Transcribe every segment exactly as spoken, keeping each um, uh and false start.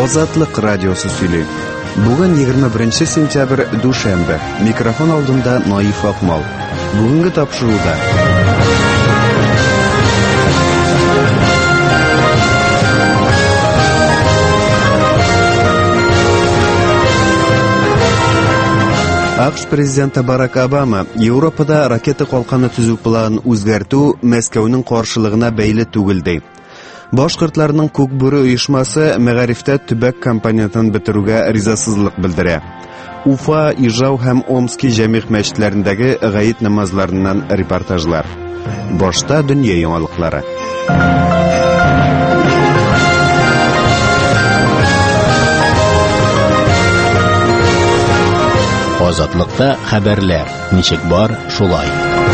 Азатлык радиосы сөйли. Бүген егерме беренче сентябрь душанбе. Микрофон алдында Наиф Акмал. Бүгенге тапшыруда АКШ президенты Барак Обама Европада ракета калканы төзү планын үзгәртү Мәскәүнең каршылыгына бәйле түгел ди. Башкортларның Күкбүре оешмасы мәгарифтә төбәк компонентын бетерүгә ризасызлык белдерә. Уфа, Ижау һәм Омский җәмигъ мәчетләрендәге гаит намазларыннан репортажлар. Башта дөнья яңалыклары. Азатлыкта хәбәрләр. Ничек бар, шулай.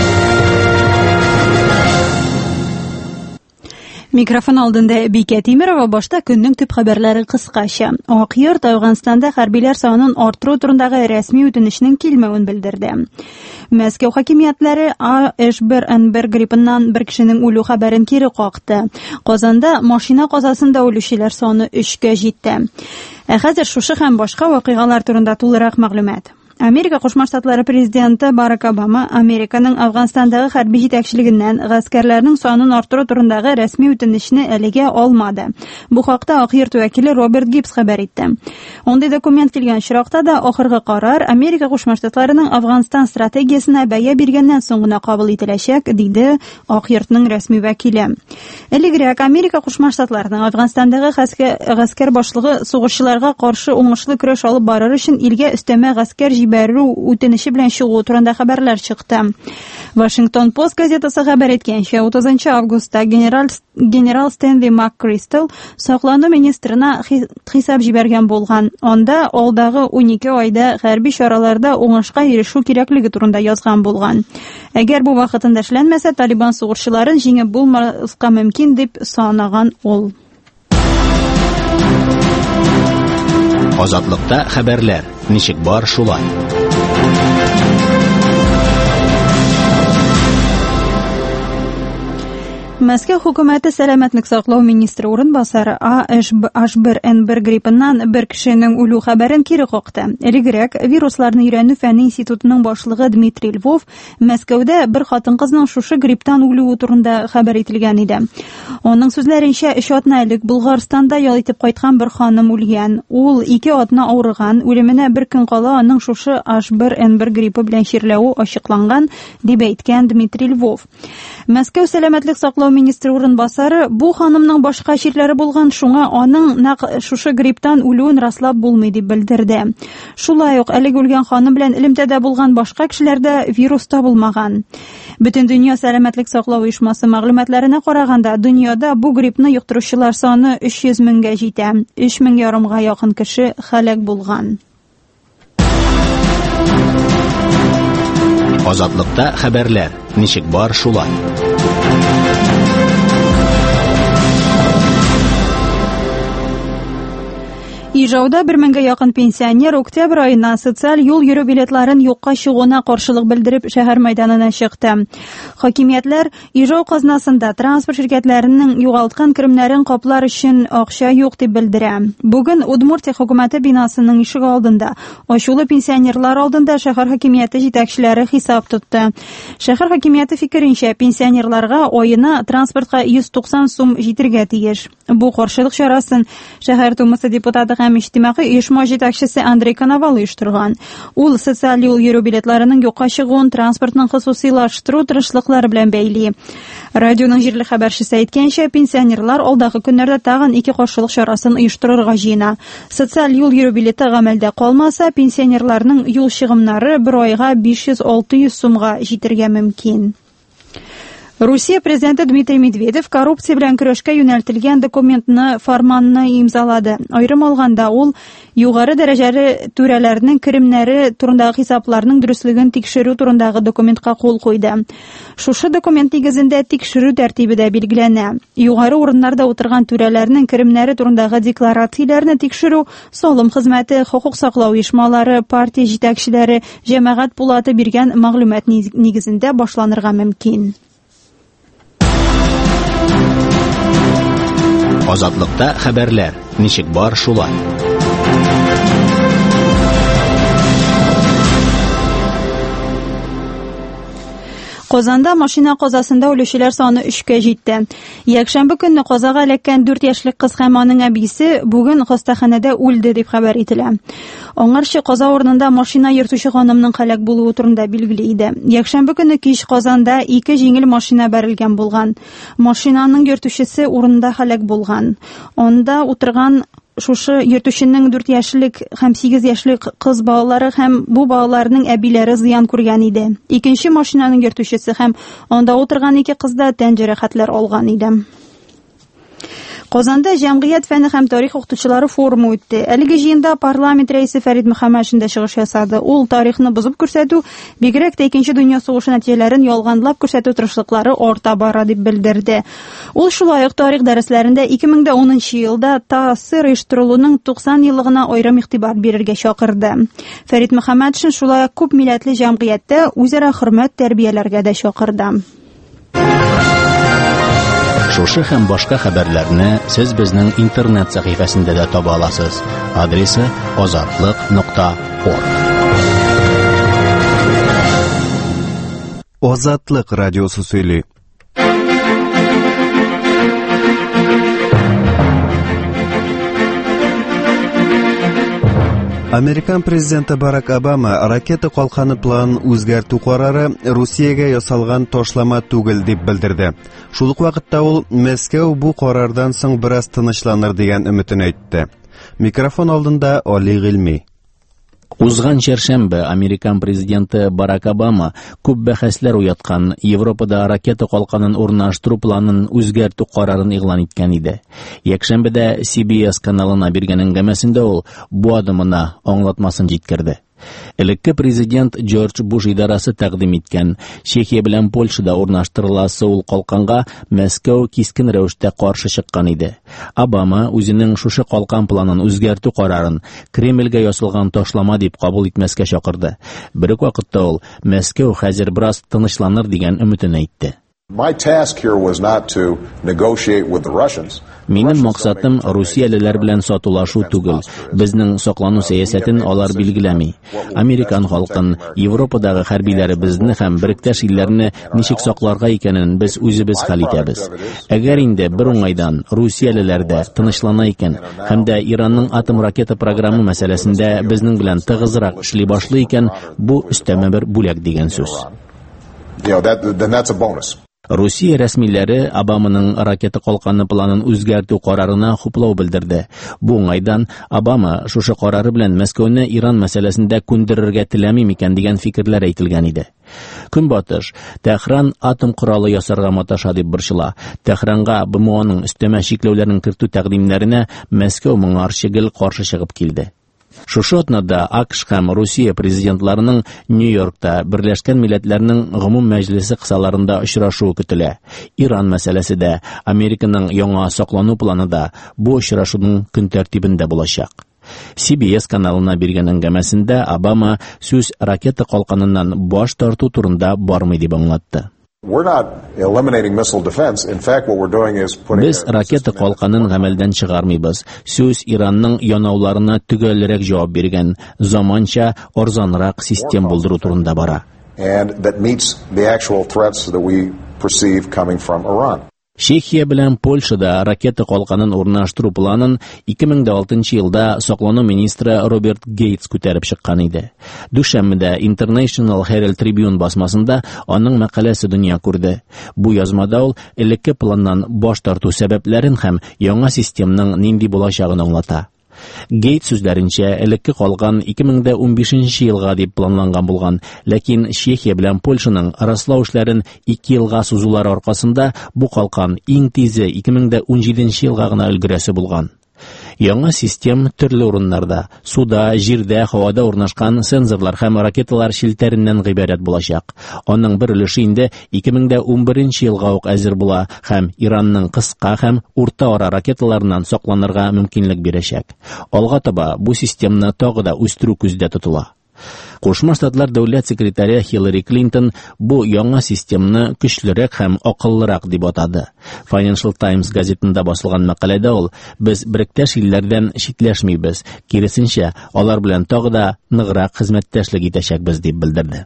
Микрофон алдында Бикә Тимерова. Башта көннең төп хәбәрләре кыскача. Ак йорт Әфганстанда хәрбиләр санын арттыру турындагы рәсми үтенечнең килмәвен белдерде. Мәскәү хакимиятләре А H one N one гриппыннан бер кешенең үлү хәбәрен кире какты. Казанда машина казасында үлүчеләр саны өчкә җитте. Ә хәзер шушы һәм башка вакыйгалар турында тулырак мәгълүмат. Америка Кушма Штатлары президенты Барак Обама Американың Әфганстандагы хәрби җитәкчелегеннән гаскәрләрнең санын арттыру турындагы рәсми үтенечне әлегә алмады. Бу хакта Ак йорт вәкиле Роберт Гибс хәбәр итте. Ондай документ килгән чиракта да ахыргы карар Америка Кушма Штатларының Әфганстан стратегиясенә бәя биргәннән соң гына кабул ителәчәк, диде Ак йортның рәсми вәкиле. Элегрәк Америка Кушма Штатларының Әфганстандагы гаскәр башлыгы сугышчыларга каршы уңышлы көрәш алып барыр өчен илгә өстәмә гаскәр бәрү үтенече белән чыгу турында хәбәрләр чыкты. Вашингтон Пост газетасы хәбәр иткәнчә, утызынчы августта генераль генерал Стэнли МакКристал саклану министрына хисап җибәргән булган. Анда алдагы унике айда хәрби чараларда уңышка ирешү кирәклеге турында язган булган. Әгәр бу вакытында эшләнмәсә, Талибан сугышчыларын җиңеп булмаска мөмкин дип санаган ул. Азатлыкта хәбәрләр. Ничек бар, шулай. Мәскәү хөкүмәте сәламәтлек саклау министры урынбасары А H one N one гриппыннан бер кешенең үлү хәбәрен кире какты. Элегрәк вирусларны өйрәнү фәнни институтының башлыгы Дмитрий Львов Мәскәүдә бер хатын-кызның шушы грипптан үлүе турында хәбәр ителгән иде. Аның сүзләренчә, өч атна элек Булгарстанда ял итеп кайткан бер ханым үлгән. Ул ике атна авырган, үлеменә бер көн кала аның шушы H one N one гриппы белән чирләүе ачыкланган, дип әйткән Дмитрий Львов. Мәскәү сәламәтлек саклау министры урынбасары бу ханымның башка чирләре булган, шуңа аның нәкъ шушы грипптан үлүен раслап булмый дип белдерде. Шулай ук әлеге үлгән ханым белән элемтәдә булган башка кешеләрдә вирус табылмаган. Бөтен дөнья сәламәтлек саклау оешмасы мәгълүматларына караганда, дөньяда бу гриппны йоктыручылар саны өч йөз меңгә җитә. өч мең ярымга якын кеше һәлак булган. Азатлыкта хәбәрләр. Ничек бар, шулай. Ижауда бер меңгә якын пенсионер октябрь аена социаль юл йөрү билетларын юкка чыгуына каршылык белдереп шәһәр мәйданына чыкты. Хакимиятләр Ижау казнасында транспорт ширкәтләренең югалткан керемнәрен каплар өчен акча юк дип белдерә. Бүген Удмуртия хөкүмәте бинасының ишеге алдында ачулы пенсионерлар алдында шәһәр хакимияте җитәкчеләре хисап тотты. Шәһәр хакимияте фикеренчә, пенсионерларга аена транспортка йөз туксан сум җитәргә тиеш. Бу каршылык чарасын шәһәр думасы депутаты һәм иҗтимагый оешма җитәкчесе Андрей Коновал оештырган. Ул социаль юл йөрү билетларының юкка чыгуын транспортның хосусыйлаштыру тырышлыклары белән бәйли. Радионың җирле хәбәрчесе әйткәнчә, пенсионерлар алдагы көннәрдә тагын ике каршылык чарасын оештырырга җыена. Социаль юл йөрү билеты гамәлдә калмаса, пенсионерларның юл чыгымнары бер айга биш йөз - алты йөз сумга җитәргә мөмкин. Русия президенты Дмитрий Медведев коррупция белән көрәшкә юнәлтелгән документны фарманны имзалады. Аерым алганда ул югары дәрәҗәле түрәләрнең керемнәре турындагы хисапларның дөрестлеген тикшерү турындагы документка кул куйды. Шушы документ нигезендә тикшерү тәртибе дә билгеләнә. Югары урыннарда утырган түрәләрнең керемнәре турындагы декларацияләрне тикшерү, салым хезмәте, хокук саклау оешмалары, партия җитәкчеләре, җәмәгать пулаты биргән мәгълүмат нигезендә башланырга мөмкин. Азатлыкта хәбәрләр. Ничек бар, шулай. Казанда машина казасында үлүчеләр саны өчкә җитте. Якшәмбе көнне казага эләккән дүрт яшьлек кыз һәм аның әбисе бүген хастаханәдә үлде дип хәбәр ителә. Аңарчы каза урынында машина йөртүче ханымның һәлак булуы турында билгеле иде. Якшәмбе көнне кич Казанда ике җиңел машина бәрелгән булган. Машинаның йөртүчесе урында һәлак булган. Анда утырган шушы йөртүченең дүрт яшьлек һәм сигез яшьлек кыз балалары һәм бу балаларның әбиләре зыян күргән иде. Икенче машинаның йөртүчесе һәм анда утырган ике кыз да тән җәрәхәтләр алган иде. Казанда җәмгыять фәне һәм тарих укытучылары форумы үтте. Әлеге җыенда парламент рәисе Фәрит Мөхәммәтшин дә чыгыш ясады. Ул тарихны бозып күрсәтү, бигрәк тә Икенче дөнья сугышы нәтиҗәләрен ялганлап күрсәтү тырышлыклары арта бара дип белдерде. Ул шулай ук тарих дәресләрендә ике мең унынчы елда ТАССР оештырылуының туксан еллыгына аерым игътибар бирергә чакырды. Фәрит Мөхәммәтшин шулай ук күп милләтле җәмгыятьтә үзара хөрмәт тәрбияләргә дә чакырды. Шушы һәм башка хәбәрләрне сез безнең интернет сәхифәсендә дә таба аласыз. Адресы азатлык нокта орг. Азатлык радиосы сөйли. Американ президенты Барак Обама ракета калканы планын үзгәртү карары Русиягә ясалган ташлама түгел дип белдерде. Шул ук вакытта ул Мәскәү бу карардан соң бераз тынычланыр дигән өметен әйтте. Микрофон алдында Али Гыйльми. Узган чәршәмбе Американ президенты Барак Обама күп бәхәсләр уяткан Европада ракета калканын урнаштыру планын үзгәртү карарын игълан иткән иде. Якшәмбедә Си Би Эс каналына биргән әңгәмәсендә ул бу адымына аңлатмасын җиткерде. Элекке президент Джордж Буш идарасы тәкъдим иткән Чехия белән Польшада урнаштырыласы ул калканга Мәскәү кискен рәвештә каршы чыккан иде. Обама үзенең шушы калкан планын үзгәртү карарын Кремльгә ясалган ташлама дип кабул итмәскә чакырды. Бер үк вакытта ул Мәскәү хәзер бераз тынычланыр дигән өметен әйтте. My task here was not to negotiate with the Russians. Минем максатым Русиялеләр белән сатулашу түгел. Безнең саклану сәясәтен алар билгеләми. Американ халкын, Европадагы хәрбиләре безне һәм биректәш илләрне ничек сакларга икәнен без үзебез хәл итәбез. Әгәр инде бер уңайдан Русиялеләр дә тынычлана икән һәм дә Иранның атом ракета программы мәсьәләсендә безнең белән тыгызрак эшли башлый икән, бу өстәмә бер бүләк дигән сүз. You know, that, then that's a bonus. Русия рәсмиләре Обаманың ракета калканы планын үзгәртү карарына хуплау белдерде. Бу уңайдан Обама шушы карары белән Мәскәүне Иран мәсьәләсендә күндерергә теләми микән дигән фикерләр әйтелгән иде. Көнбатыш Тәһран атом коралы ясарга маташа дип борчыла. Тәһранга Бэ Эм Оның өстәмә чикләүләрен кертү тәкъдимнәренә Мәскәү моңарчы гел каршы чыгып килде. Шушы атнада АКШ һәм Русия президентларының Нью-Йоркта Берләшкән Милләтләрнең гомум мәҗлесе кысаларында очрашуы көтелә. Иран мәсьәләсе дә, Американың яңа саклану планы да бу очрашуның көн тәртибендә булачак. Си Би Эс каналына биргән әңгәмәсендә Обама сүз ракета калканыннан баш тарту турында бармый дип аңлатты. We're not eliminating missile defense. In fact, what we're doing is putting Без ракета калканын гамәлдән чыгармыйбыз. Сүз Иранның янауларына төгәлрәк җавап биргән, заманча, арзанрак систем булдыру турында бара. And that meets the actual threats that we perceive coming from Iran. Чехия белән Польшада ракета калканын урнаштыру планын ике мең алтынчы елда саклану министры Роберт Гейтс күтәреп чыккан иде. Дүшәмбедә International Herald Tribune басмасында аның мәкаләсе дөнья күрде. Бу язмада ул элекке планнан баш тарту сәбәпләрен һәм яңа системның нинди булачагын аңлата. Гейт сүзләренчә, элекке калган ике мең унбишенче елга дип планланган булган, ләкин Чехия белән Польшаның раслау эшләрен ике елга сузулар аркасында бу калкан иң тизе ике мең унҗиденче елга гына өлгерәсе булган. Яңа систем төрле урыннарда, суда, җирдә, һавада урнашкан сенсорлар һәм ракеталар шелтәреннән гыйбарәт булачак. Аның бер өлеше инде ике мең унберенче елга ук әзер була һәм Иранның кыска һәм урта ара ракеталарыннан сакланырга мөмкинлек бирәчәк. Алга таба бу системны тагы да үстерү күздә тотыла. Кушма Штатлар дәүләт секретаре Хиллари Клинтон бу яңа системаны көчлерәк һәм акыллырак дип атады. Financial Times газетында басылган мәкаләдә ул: "Без биректәш илләрдән читләшмибез, киресенчә, алар белән тагы да ныграк хезмәттәшлек итәчәкбез", дип белдерде.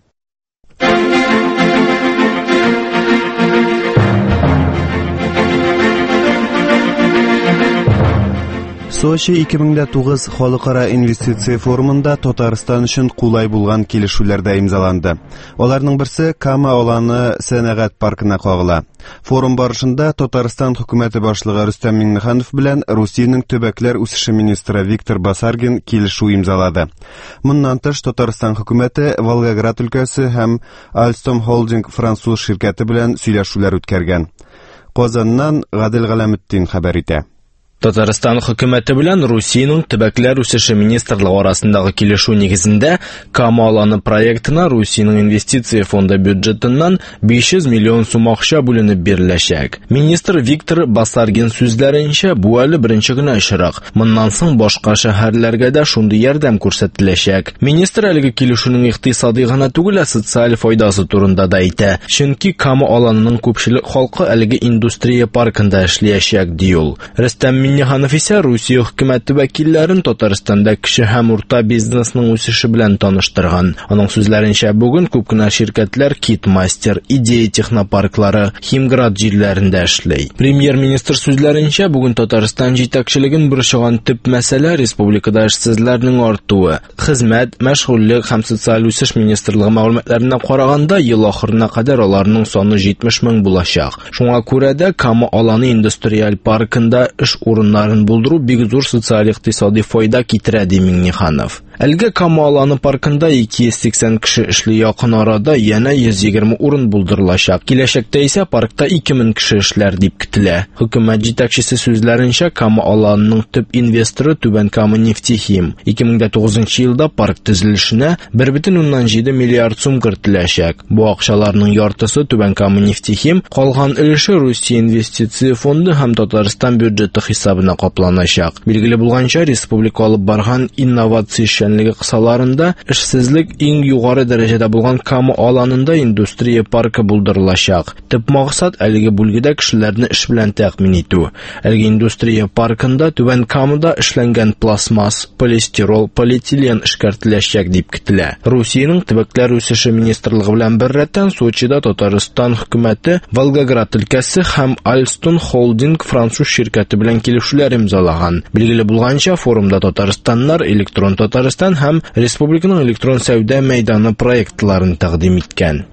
Сочи ике мең тугыз халыкара инвестиция форумында Татарстан өчен кулай булган килешүләрдә имзаланды. Аларның берсе Кама аланы сәнәгать паркына кагыла. Форум барышында Татарстан хөкүмәте башлыгы Рөстәм Миңнеханов белән Русиянең төбәкләр үсеше министры Виктор Басаргин килешү имзалады. Моннан тыш Татарстан хөкүмәте Волгоград өлкәсе һәм Alstom Holding француз ширкәте белән сөйләшүләр үткәргән. Казаннан Гадел Галәметдин хәбәр итә. Татарстан хөкүмәте белән Русиянең төбәкләр үсеше министрлыгы арасындагы килешү нигезендә Кама аланы проектына Русиянең инвестиция фонды бюджетыннан биш йөз миллион сум акча бүленеп биреләчәк. Министр Виктор Басаргин сүзләренчә, бу әле беренче генә очрак. Моннан соң башка шәһәрләргә дә шундый ярдәм күрсәтеләчәк. Министр әлеге килешүнең икътисади гына түгел, социаль файдасы турында да әйтә. Чөнки Кама аланының күпчелек халкы әлеге индустрия паркында эшләячәк, ди ул. Рөстәм Миңнеханов исә Русия хөкүмәте вәкилләрен Татарстанда кече һәм урта бизнесның үсеше белән таныштырган. Аның сүзләренчә, бүген күп кенә ширкәтләр Китмастер, Идея технопарклары, Химград җирләрендә эшли. Премьер-министр сүзләренчә, бүген Татарстан җитәкчелеген борчыган төп мәсьәлә республикада эшсезләрнең артуы. Хезмәт, мәшгульлек һәм социаль үсеш министрлыгы мәгълүматларына караганда, ел ахырына кадәр аларның саны җитмеш мең булачак. Шуңа күрә дә Кама аланы индустриаль паркында эш урыннарын булдыру бик зур социаль-икътисади файда китерә, ди Миңнеханов. Әлге Кама аланы паркында ике йөз сиксән кеше эшли, якын арада янә йөз егерме урын булдырылачак. Киләчәктә исә паркта ике мең кеше эшләр дип көтелә. Хөкүмәт җитәкчесе сүзләренчә, Кама аланының төп инвесторы Түбән Кама нефтехим. ике мең тугызынчы елда парк төзелешенә бер бөтен уннан җиде миллиард сум кертеләчәк. Бу акчаларның яртысы Түбән Кама нефтехим, калган өлеше Русия инвестиция фонды һәм Татарстан бюджеты хисабына капланачак. Билгеле булганча, республика алып барган инновация эшчәнлеге кысаларында эшсезлек иң югары дәрәҗәдә булган Кама аланында индустрия паркы булдырылачак. Төп максат әлеге бүлгедә кешеләрне эш белән тәэмин итү. Әлеге индустрия паркында Түбән Камада эшләнгән пластмасс, полистирол, полиэтилен эшкәртеләчәк дип көтелә. Русиянең төбәкләр үсеше министрлыгы белән беррәттән Сочида Татарстан хөкүмәте Волгоград өлкәсе һәм Alstom Holding француз ширкәте белән килешүләр имзалаган. Билгеле булганча, форумда Татарстаннар электрон Татарстан һәм республиканың электрон сәүдә мәйданы проектларын тәкъдим иткән.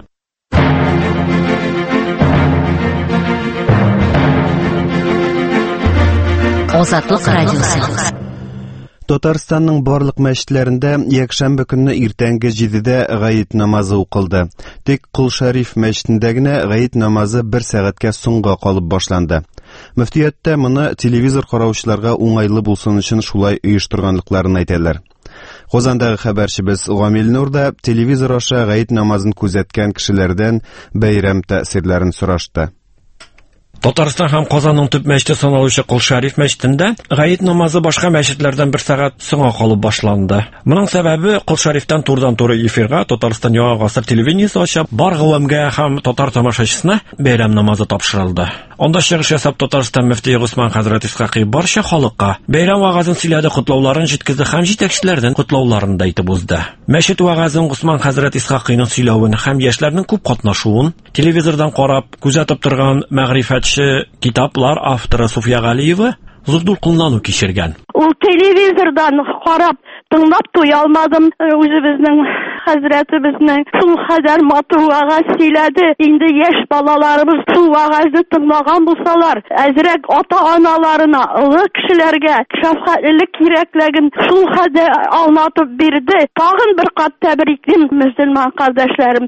Азатлык радиосы. Татарстанның барлык мәчетләрендә якшәмбе көнне иртәнге җидедә гаит намазы укылды. Тик Кул-Шариф мәчетендә генә гаит намазы бер сәгатькә соңга калып башланды. Мөфтияттә моны телевизор караучыларга уңайлы булсын өчен шулай оештырганлыкларын әйтәләр. Казандагы хәбәрчебез Гамил Нур да телевизор аша гаит намазын күзәткән кешеләрдән бәйрәм тәэсирләрен сорашты. Татарстан һәм Казанның төп мәчете саналучы Кул-Шариф мәчетендә гаит намазы башка мәчетләрдән бер сәгать соңга калып башланды. Моның сәбәбе Кул-Шарифтан турыдан-туры эфирга Татарстан Яңа гасыр телевидениесе ачып, бар гавамгә һәм татар тамашачысына бәйрәм намазы тапшырылды. Анда чыгыш ясап Татарстан мөфтие Госман хәзрәт Исхакый барча халыкка бәйрәм вагазын сөйләде, котлауларын җиткезде һәм җитәкчеләрдән котлауларын да әйтеп узды. Мәчет вагазын Госман хәзрәт Исхакыйның сөйләвен һәм яшьләрнең күп катнашуын телевизордан карап күзәтеп торган мәгърифәтче китаплар авторы Суфия Галиева зур дулкынлану кичергән. Ул телевизордан карап тыңлап туя алмадым. Үзебезнең хәзрәтебезнең шул хәзер матур вагаз сөйләде. Инде яшь балаларыбыз шул вагазны тыңлаган булсалар, әзрәк ата-аналарына, олы кешеләргә шәфкатьлек кирәклеген шул хәзер аңлатып бирде. Тагын бер кат тәбриклим мөселман кардәшләрем.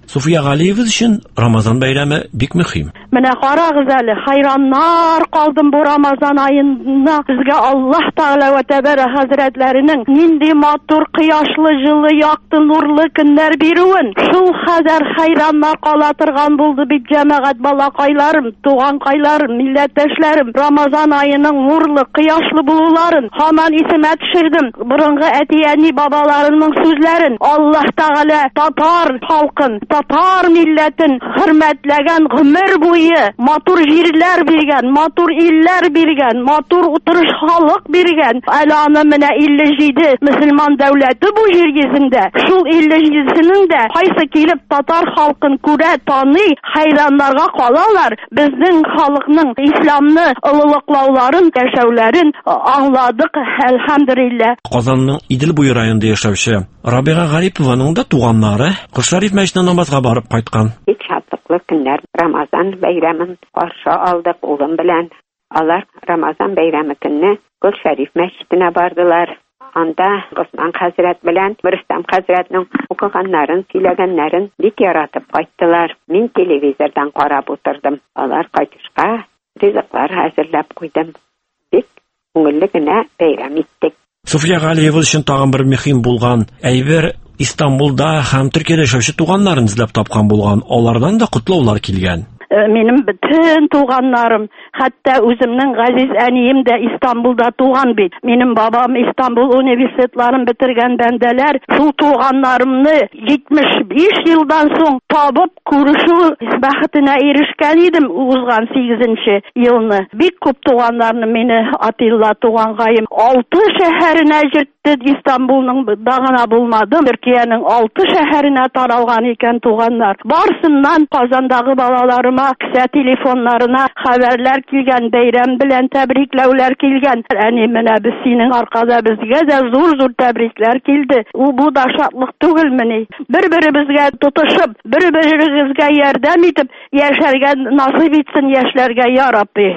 Суфия Галиева өчен Рамазан бәйрәме бик мөһим. Менә карагыз әле, хайраннар калдым бу Рамазан аена. Безгә Аллаһ Тәгалә вә Тәбәрә хәзрәтләренең нинди матур, кояшлы, җылы, якты, нурлы көннәр бирүен. Шул хәзер хайраннар кала торган булды бит җәмәгать балакайларым, туганкайларым, милләттәшләрем. Рамазан аеның нурлы, кояшлы булуларын һаман исемә төшердем. Борынгы әти-әни бабаларының сүзләрен. Аллаһ Тәгалә татар халкын, татар милләтен хөрмәтләгән гомер буе матур җирләр биргән, матур илләр биргән, матур утырыш халык биргән. Әле аны менә илле җиде мөселман дәүләте бу җир йөзендә. Шул илле җидесенең дә кайсы килеп татар халкын күрә, таный, хайраннарга калалар. Безнең халыкның исламны олылыклауларын, яшәүләрен аңладык, әлхәмдүлилләh. Казанның Идел буе районында яшәүче Рабига Гарипованың да туганнары Кол Шариф мәчетенә намазга барып кайткан. Бик шатлыклы көннәр. Рамазан бәйрәмен каршы алдык улым белән. Алар Рамазан бәйрәме көнне Кол Шариф мәчетенә бардылар. Анда Госман хәзрәт белән Рөстәм хәзрәтнең укыганнарын, сөйләгәннәрен бик яратып кайттылар. Мин телевизордан карап утырдым. Алар кайтышка ризыклар хәзерләп куйдым. Бик күңелле генә бәйрәм иттек. Суфия Галиева өчен тагын бер мөһим булган әйбер Истанбулда һәм Төркиядә яшәүче туганнарын эзләп тапкан булган. Алардан да котлаулар килгән. Минем бөтен туганнарым, хәтта үземнең газиз әнием дә Истанбулда туган бит. Минем бабам Истанбул университетларын бетергән бәндәләр. Шул туганнарымны җитмеш биш елдан соң табып күрешү бәхетенә ирешкән идем узган сигезенче елны. Бик күп туганнарны мине Атилла тугангаем алты шәһәренә җитте. Истанбулның да гына булмады, Төркиянең алты шәһәренә таралган икән туганнар. Барсыннан Казандагы балаларыма кесә телефоннарына хәбәрләр килгән, бәйрәм белән тәбрикләүләр килгән. Әни, менә без синең аркада безгә дә зур-зур тәбрикләр килде. У бу да шатлык түгелмени? Бер-беребезгә тотышып, бер-беребезгә ярдәм итеп яшәргә насыйп итсен яшьләргә, я Рабби.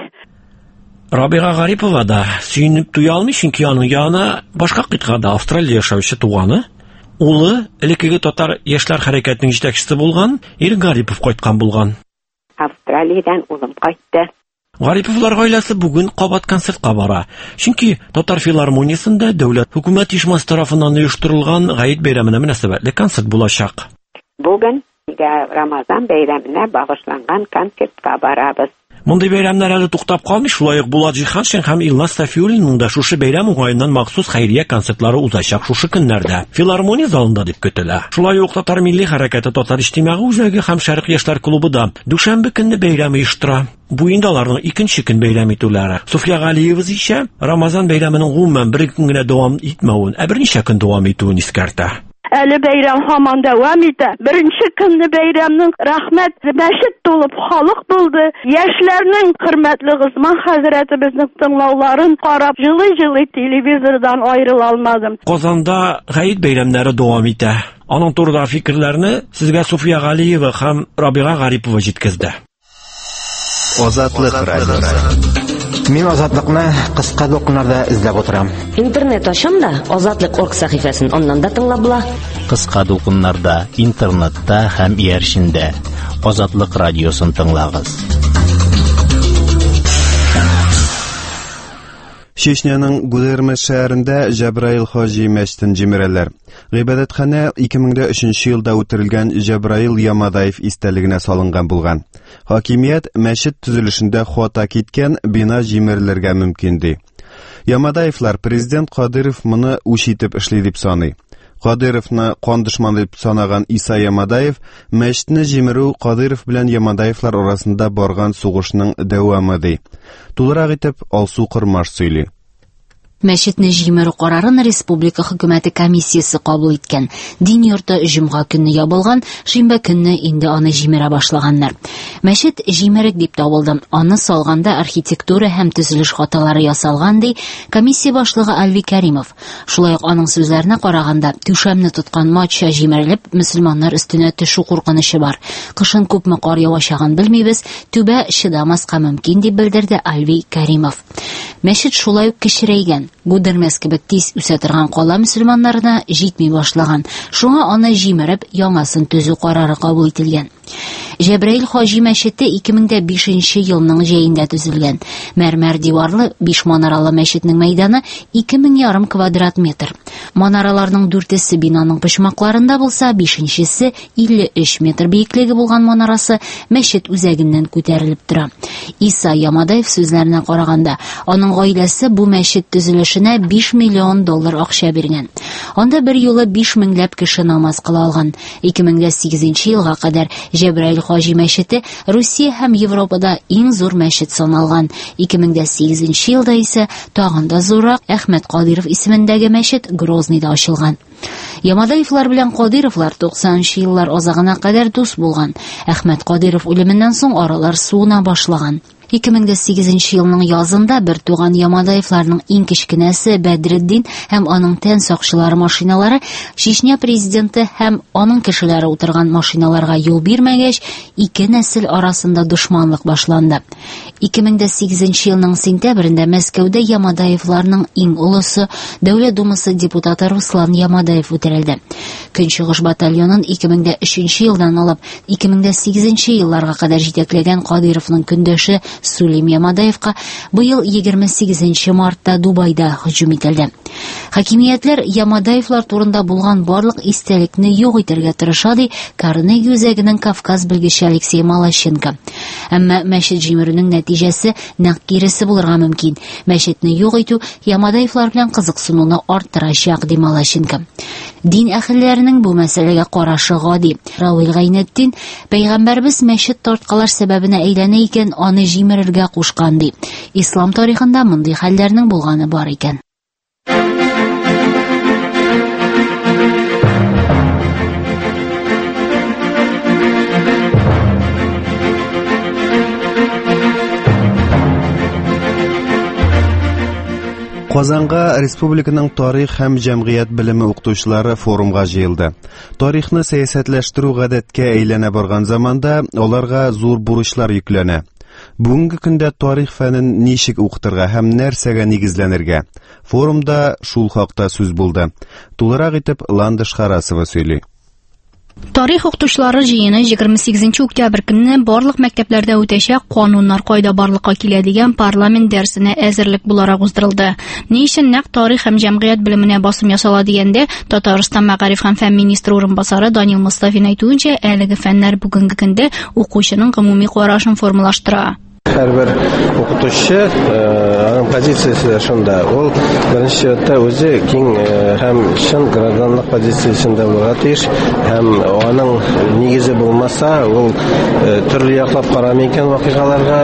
Рабига Гарипова да сөйнеп туя алмый, чөнки аның янына башка кыйтгада Австралия яшәүче туганы, улы элеккеге татар яшьләр хәрәкәтенең җитәкчесе булган Ир Гарипов кайткан булган. Австралиядән улым кайтты. Гариповлар гаиләсе бүген кабат концертка бара. Чөнки Татар филармониясендә дәүләт хөкүмәт ишмасы тарафыннан оештырылган Гаит бәйрәменә мөнәсәбәтле концерт булачак. Бүген Рамазан бәйрәменә багышланган концертка барабыз. Мондый бәйрәмнәр әле туктап калмый, шулай ук Булат Җиһаншин һәм Илназ Сафиуллинның да шушы бәйрәм уңаеннан махсус хәйрия концертлары узачак шушы көннәрдә. Филармония залында дип көтелә. Шулай ук Татар милли хәрәкәте Татар иҗтимагый үзәге һәм Шәрык яшьләр клубы да дүшәмбе көнне бәйрәм оештыра. Бу инде аларның икенче көн бәйрәм итүләре. Суфия Галиева исә Рамазан бәйрәменең гомумән бер көн генә дәвам итмәвен, ә берничә көн дәвам итүен искәртә. Әле бәйрәм һаман дәвам итә. Беренче көнне бәйрәмнең рәхмәт мәчет тулып халык булды. Яшьләрнең хөрмәтле Госман хәзрәтебезнең тыңлауларын карап, җылы-җылы телевизордан аерыла алмадым. Казанда Гаит бәйрәмнәре дәвам итә. Аның турында фикерләрне сезгә Суфия Галиева һәм Рабига Гарипова җиткезде. Азатлык радиосы. Мин азатлыкны кыска докумнарда эзләп утырам. Интернет ачам да азатлык орг сәхифәсен аннан да тыңлап була. Кыска докумнарда, интернетта һәм ияршиндә Азатлык радиосын тыңлагыз. Чечняның Гудермеш шәһәрендә Җабраил Хаҗи мәчетен җимерәләр. Гыйбадәтханә ике мең өченче елда үтерелгән Җабраил Ямадаев истәлегенә салынган булган. Хакимият мәчет төзелешендә хата киткән, бина җимерелергә мөмкин ди. Ямадаевлар президент Кадыров моны үч итеп эшли дип саный. Кадыровны кан дошманы дип санаган Иса Ямадаев мәчетне җимерү Кадыров белән Ямадаевлар арасында барган сугышның дәвамы ди. Тулырак итеп Алсу Кырмаш сөйли. Мәчетне җимерү карарын республика хөкүмәте комиссиясе кабул иткән. Дин йорты җомга көнне ябылган, шимбә көнне инде аны җимерә башлаганнар. Мәчет җимерек дип табылды. Аны салганда архитектура һәм төзелеш хаталары ясалган ди комиссия башлыгы Альви Кәримов. Шулай ук аның сүзләренә караганда, түшәмне тоткан матча җимерелеп, мөселманнар өстенә төшү куркынычы бар. Кышын күпме кар явачаган белмибез, түбә чыдамаска мөмкин дип белдерде Альви Кәримов. Мәчет шулай ук кечерәйгән, Гудермес кебек тиз үсә торган кала мөселманнарына җитми башлаган. Шуңа аны җимереп, яңасын төзү карары кабул ителгән. Җәбраил Хаҗи мәчете ике мең бишенче елның җәендә төзелгән. Мәрмәр диварлы биш манаралы мәчетнең мәйданы ике мең ярым квадрат метр. Манараларның дүртесе бинаның почмакларында булса, бишенчесе илле өч метр биеклеге булган манарасы мәчет үзәгеннән күтәрелеп тора. Иса Ямадаев сүзләренә караганда, аның гаиләсе бу мәчет төзелешенә биш миллион доллар акча биргән. Анда бер юлы биш меңләп кеше намаз кыла алган. ике мең сигезенче елга кадәр Җәбраил Хаҗи мәчете Русия һәм Европада иң зур мәчет саналган. ике мең сигезенче елда исә тагын да зуррак Әхмәт Кадиров исемендәге мәчет Грознийда ачылган. Ямадаевлар белән Кадировлар туксанынчы еллар азагына кадәр дус булган. Әхмәт Кадиров үлеменнән соң аралар суына башлаган. ике мең сигезенче елның язында бер туган Ямадаевларның иң кечкенәсе Бәдретдин һәм аның тән сакчылары машиналары Чечня президенты һәм аның кешеләре утырган машиналарга юл бирмәгәч, ике нәсел арасында дошманлык башланды. ике мең сигезенче елның сентябрендә Мәскәүдә Ямадаевларның иң улысы Дәүләт думасы депутаты Руслан Ямадаев үтерелде. Көнчыгыш батальонын ике мең өченче елдан алып ике мең сигезенче елларга кадәр җитәкләгән Кадировның көндәше Сулим Ямадаевка быел егерме сигезенче мартта Дубайда һөҗүм ителде. Хакимиятләр Ямадаевлар турында булган барлык истәлекне юк итәргә тырыша, ди Карнеги үзәгенең Кавказ белгече Алексей Малащенко. Әмма мәчет җимерүнең нәтиҗәсе нәкъ киресе булырга мөмкин. Мәчетне юк итү Ямадаевлар белән кызыксынуны арттырачак, ди Малащенко. Дин әһелләренең бу мәсьәләгә карашы гади. Равил Гайнетдин, Пәйгамбәрбез мәчет тарткалар сәбәбенә әйләнә икән, аны җимерергә кушкан, ди. Ислам тарихында мондый хәлләрнең булганы бар икән. Казанга республиканың тарих һәм җәмгыять белеме укытучылары форумга җыелды. Тарихны сәясәтләштерү гадәткә әйләнә барган заманда аларга зур бурычлар йөкләнә. Бүгенге көндә тарих фәнен ничек укытырга һәм нәрсәгә нигезләнергә? Форумда шул хакта сүз булды. Тулырак итеп Ландыш Харасова сөйли. Тарих укытучылары җыены егерме сигезенче октябрь көнне барлык мәктәпләрдә үтәчәк кануннар кайда барлыкка килә дигән парламент дәрсенә әзерлек буларак уздырылды. Ни өчен нәкъ тарих һәм җәмгыять белеменә басым ясала дигәндә, Татарстан мәгариф һәм фән министры урынбасары Данил Мостафин әйтүенчә, әлеге фәннәр бүгенге көндә укучының гомуми карашын формалаштыра. Һәрбер укытучы аның позициясе шунда. Ул беренче чиратта үзе киң һәм чын гражданлык позициясендә булырга тиеш, һәм аның нигезе булмаса, ул төрле яклап карамый икән вакыйгаларга,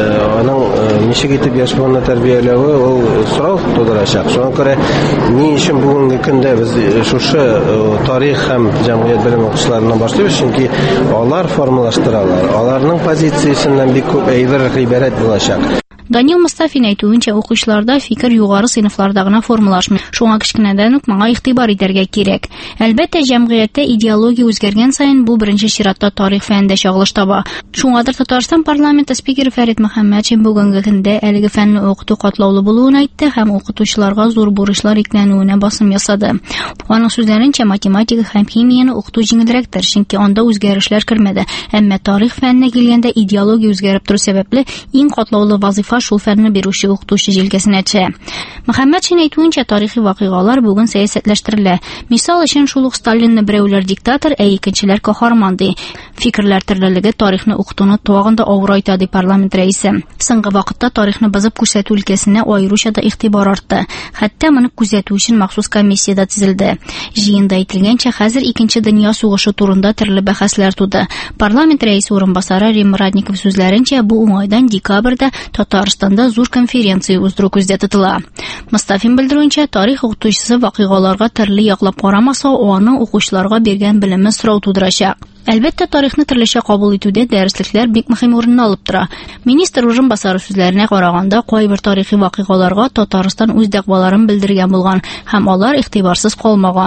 аның ничек итеп яшь буынны тәрбияләүе ул сорау тудырачак. Шуңа күрә ни өчен бүгенге көндә без шушы тарих һәм җәмгыять белем укытучыларынан башлыйбыз, чөнки алар формалаштыралар. Аларның позициясеннән бик күп әйбер ibaret bulacak. Данил Мустафин әйтүенчә, укучыларда фикер югары сыйныфларда гына формалашмый. Шуңа кичкенәдән үк моңа игътибар итәргә кирәк. Әлбәттә, җәмгыятьтә идеология үзгәргән саен бу беренче чиратта тарих фәнендә чагылыш таба. Шуңадыр Татарстан парламенты спикеры Фәрит Мөхәммәтшин бүгенге көндә әлеге фәнне укыту катлаулы булуын әйтте һәм укытучыларга зур бурычлар йөкләнүенә басым ясады. Аның сүзләренчә, математика һәм химияне укыту җиңелрәктер, чөнки анда үзгәрешләр кермәде. Әмма тарих фәненә килгәндә идеология үзгәреп тору сәбәпле иң катлаулы вазифа шул фәнне бирүче укытучы җилкәсенә төшә. Мөхәммәтшин әйтүенчә, тарихи вакыйгалар бүген сәясәтләштерелә. Мисал өчен, шул ук Сталинны берәүләр диктатор, ә икенчеләр каһарман ди. Фикерләр төрлелеге тарихны укытуны тагын да авыр айта, ди парламент рәисе. Соңгы вакытта тарихны бозып күрсәтү өлкәсенә аеруча да игътибар артты. Хәтта моны күзәтү өчен махсус комиссия да төзелде. Җыенда әйтелгәнчә, хәзер икенче дөнья сугышы турында төрле бәхәсләр туды. Парламент рәисе урынбасары Рим Радников сүзләренчә, бу уңайдан декабрьдә Татарстанда зур конференция уздыру күздә тотыла. Мустафин белдерүенчә, тарих укытучысы вакыйгаларга төрле яклап карамаса, аны укучыларга биргән белеме сорау тудырачак. Әлбәттә, тарихны төрлечә кабул итүдә дәреслекләр бик мөһим урынны алып тора. Министр урынбасары сүзләренә караганда, кайбер тарихи вакыйгаларга Татарстан үз дәгъваларын белдергән булган һәм алар игътибарсыз калмаган.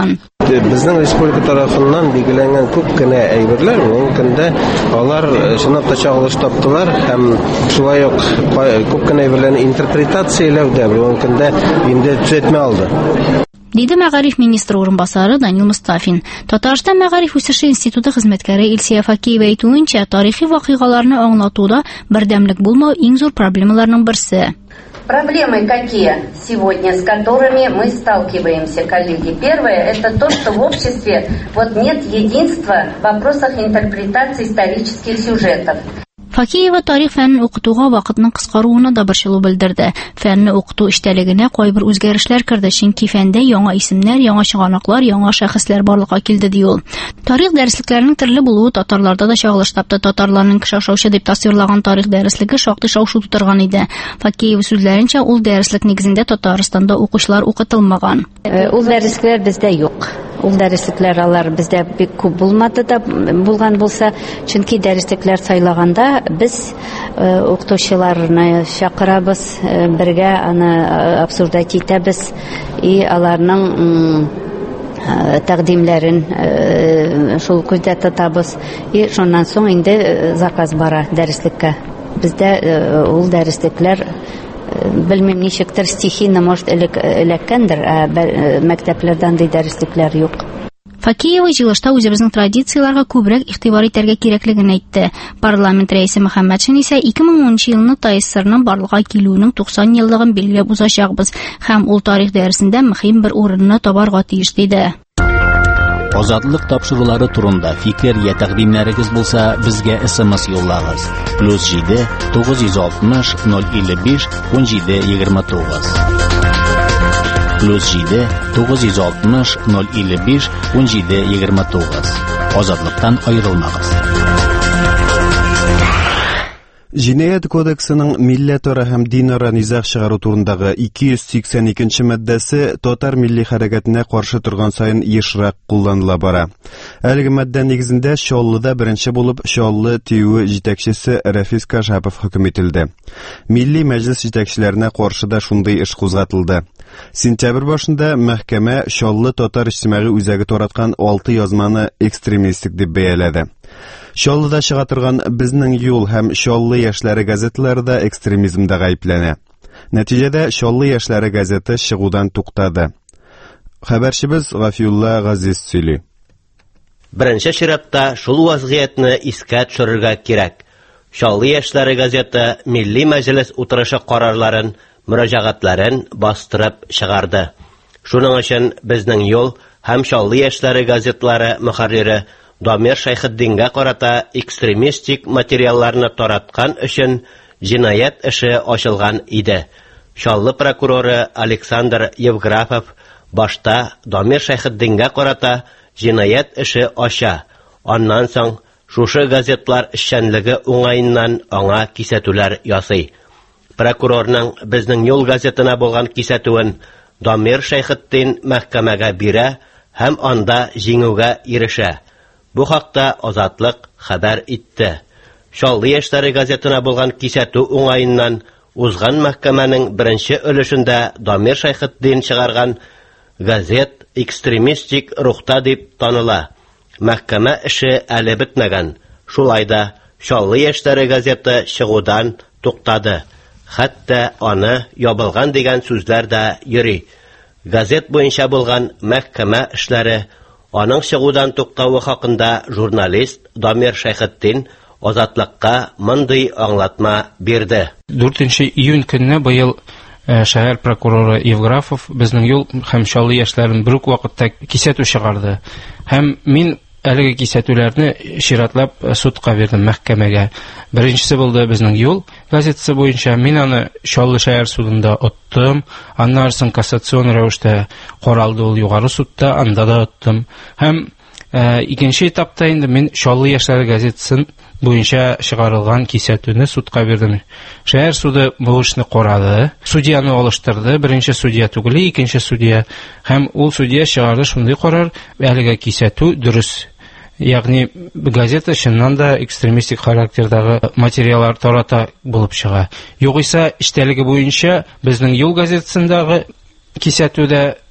безнең республика тарафыннан билгеләнгән күп кенә әйберләр мөмкин дә алар чынлап та чагылыш таптылар һәм шулай ук күп кенә әйберләрне интерпретацияләүдә мөмкин дә инде төзәтмә алды. Диде Мәгариф министры урынбасары Данил Мустафин. Татарстан Мәгариф үсеше институты хезмәткәре Илсия Факиева әйтүенчә, тарихи вакыйгаларны аңлатуда бердәмлек булмау иң зур проблемаларның берсе. Проблемы какие сегодня, с которыми мы сталкиваемся, коллеги? Первое – это то, что в обществе вот нет единства в вопросах интерпретации исторических сюжетов. Факиева тарих фәнен укытуга вакытның кыскаруына да борчылу белдерде. Фәнне укыту эштәлегенә кайбер үзгәрешләр керде, чөнки фәндә яңа исемнәр, яңа чыганаклар, яңа шәхесләр барлыкка килде ди ул. Тарих дәреслекләренең төрле булуы татарларда да чагылыш тапты. Татарларның кеше ашаучы дип тасвирлаган тарих дәреслеге шактый шау-шу тутырган иде. Факиева сүзләренчә, ул дәреслек нигезендә Татарстанда укучылар укытылмаган. Ул дәресләр бездә юк. Ул дәреслекләр алар бездә бик күп булмады да булган булса, чөнки дәреслекләр сайлаганда без укытучыларны чакырабыз, бергә аны обсуждать итәбез и аларның тәкъдимләрен шул күздә тотабыз и шуннан соң инде заказ бара дәреслеккә. Бездә ул дәреслекләр белмим ничектер стихийно может эләккәндер, ә мәктәпләрдән ди дәреслекләр юк. Факиева җыелышта үзебезнең традицияларга күбрәк игътибар итәргә кирәклеген әйтте. Парламент рәисе Мөхәммәтшин исә ике мең унынчы елны ТАИССРның барлыкка килүенең туксан еллыгын билгеләп узачакбыз һәм ул тарих дәресендә мөһим бер урынны табарга тиеш диде. Азатлык тапшырулары турында фикер я тәкъдимнәрегез булса, безгә эс-эм-эс юллагыз. плюс җиде тугыз йөз алтмыш ноль илле биш унҗиде егерме тугыз. плюс җиде тугыз йөз алтмыш ноль илле биш унҗиде егерме тугыз. Азатлыктан аерылмагыз. Җинаят кодексының милләтара һәм динара низах чыгару турындагы ике йөз сиксән икенче маддәсе татар милли хәрәкәтенә каршы торган сайын ешрак кулланыла бара. Әлеге маддә нигезендә Чаллыда беренче булып Чаллы ТИҮ җитәкчесе Рафис Кашапов хөкем ителде. Милли мәҗлес җитәкчеләренә каршы да шундый эш кузгатылды. Сентябрь башында мәхкәмә Чаллы татар иҗтимагый үзәге тараткан алты язманы экстремистик дип бәяләде. Чаллыда чыга торган безнең юл һәм Чаллы яшьләре газеталары да экстремизмда гаепләнә. Нәтиҗәдә Чаллы яшьләре газеты чыгудан туктады. Хәбәрчебез Гафиулла Газиз сөйли. Беренче чиратта шул вазгыятьне искә төшерергә кирәк. Чаллы яшьләре газеты Милли мәҗлес утырышы карарларын, мөрәҗәгатьләрен бастырып чыгарды. Шуның өчен безнең юл һәм Чаллы яшьләре газетлары мөхәррире Дамир Шайхетдингә карата экстремистик материалларны тараткан өчен җинаят эше ачылган иде. Чаллы прокуроры Александр Евграфов башта Дамир Шайхетдингә карата җинаят эше ача. Аннан соң шушы газетлар эшчәнлеге уңаеннан аңа кисәтүләр ясый. Прокурорның безнең юл газетына булган кисәтүен Дамир Шайхетдин мәхкәмәгә бирә һәм анда җиңүгә ирешә. Бу хакта Азатлык хәбәр итте. Чаллы яшьләре газетына булган кисәтү уңаеннан узган мәхкәмәнең беренче өлешендә Дамир Шайхетдин чыгарган газет экстремистик рухта дип таныла. Мәхкәмә эше әле бетмәгән. Шулай да Чаллы яшьләре газеты чыгудан туктады. Хәтта аны ябылган дигән сүзләр дә йөри. Газет буенча булган мәхкәмә эшләре аның чыгудан туктавы хакында журналист Дамир Шайхетдин Азатлыкка мондый аңлатма бирде. дүртенче июнь көнне быел шәһәр прокуроры Евграфов безнең юл һәм Чаллы яшьләрен бер үк вакытта кисәтү чыгарды. Һәм мин әлеге кисәтүләрне чиратлап судка бирдем, мәхкәмәгә. Беренчесе булды безнең юл газетасы буенча. Мин аны Чаллы шәһәр судында оттым. Аннан соң кассацион рәвештә каралды ул югары судта, анда да оттым. Һәм икенче этапта инде мин Чаллы яшьләре газетасын буенча чыгарылган кисәтүне судка бирдем. Шәһәр суды бу эшне карады. Судьяны алыштырды. Беренче судья түгел, икенче судья. Һәм ул судья чыгарды шундый карар, әлеге кисәтү дөрес. Ягъни газета чыннан да экстремистик характердагы материаллар тарата булып чыга. Югыйсә, иштәлеге буенча безнең юл газетасындагы кисәтүдә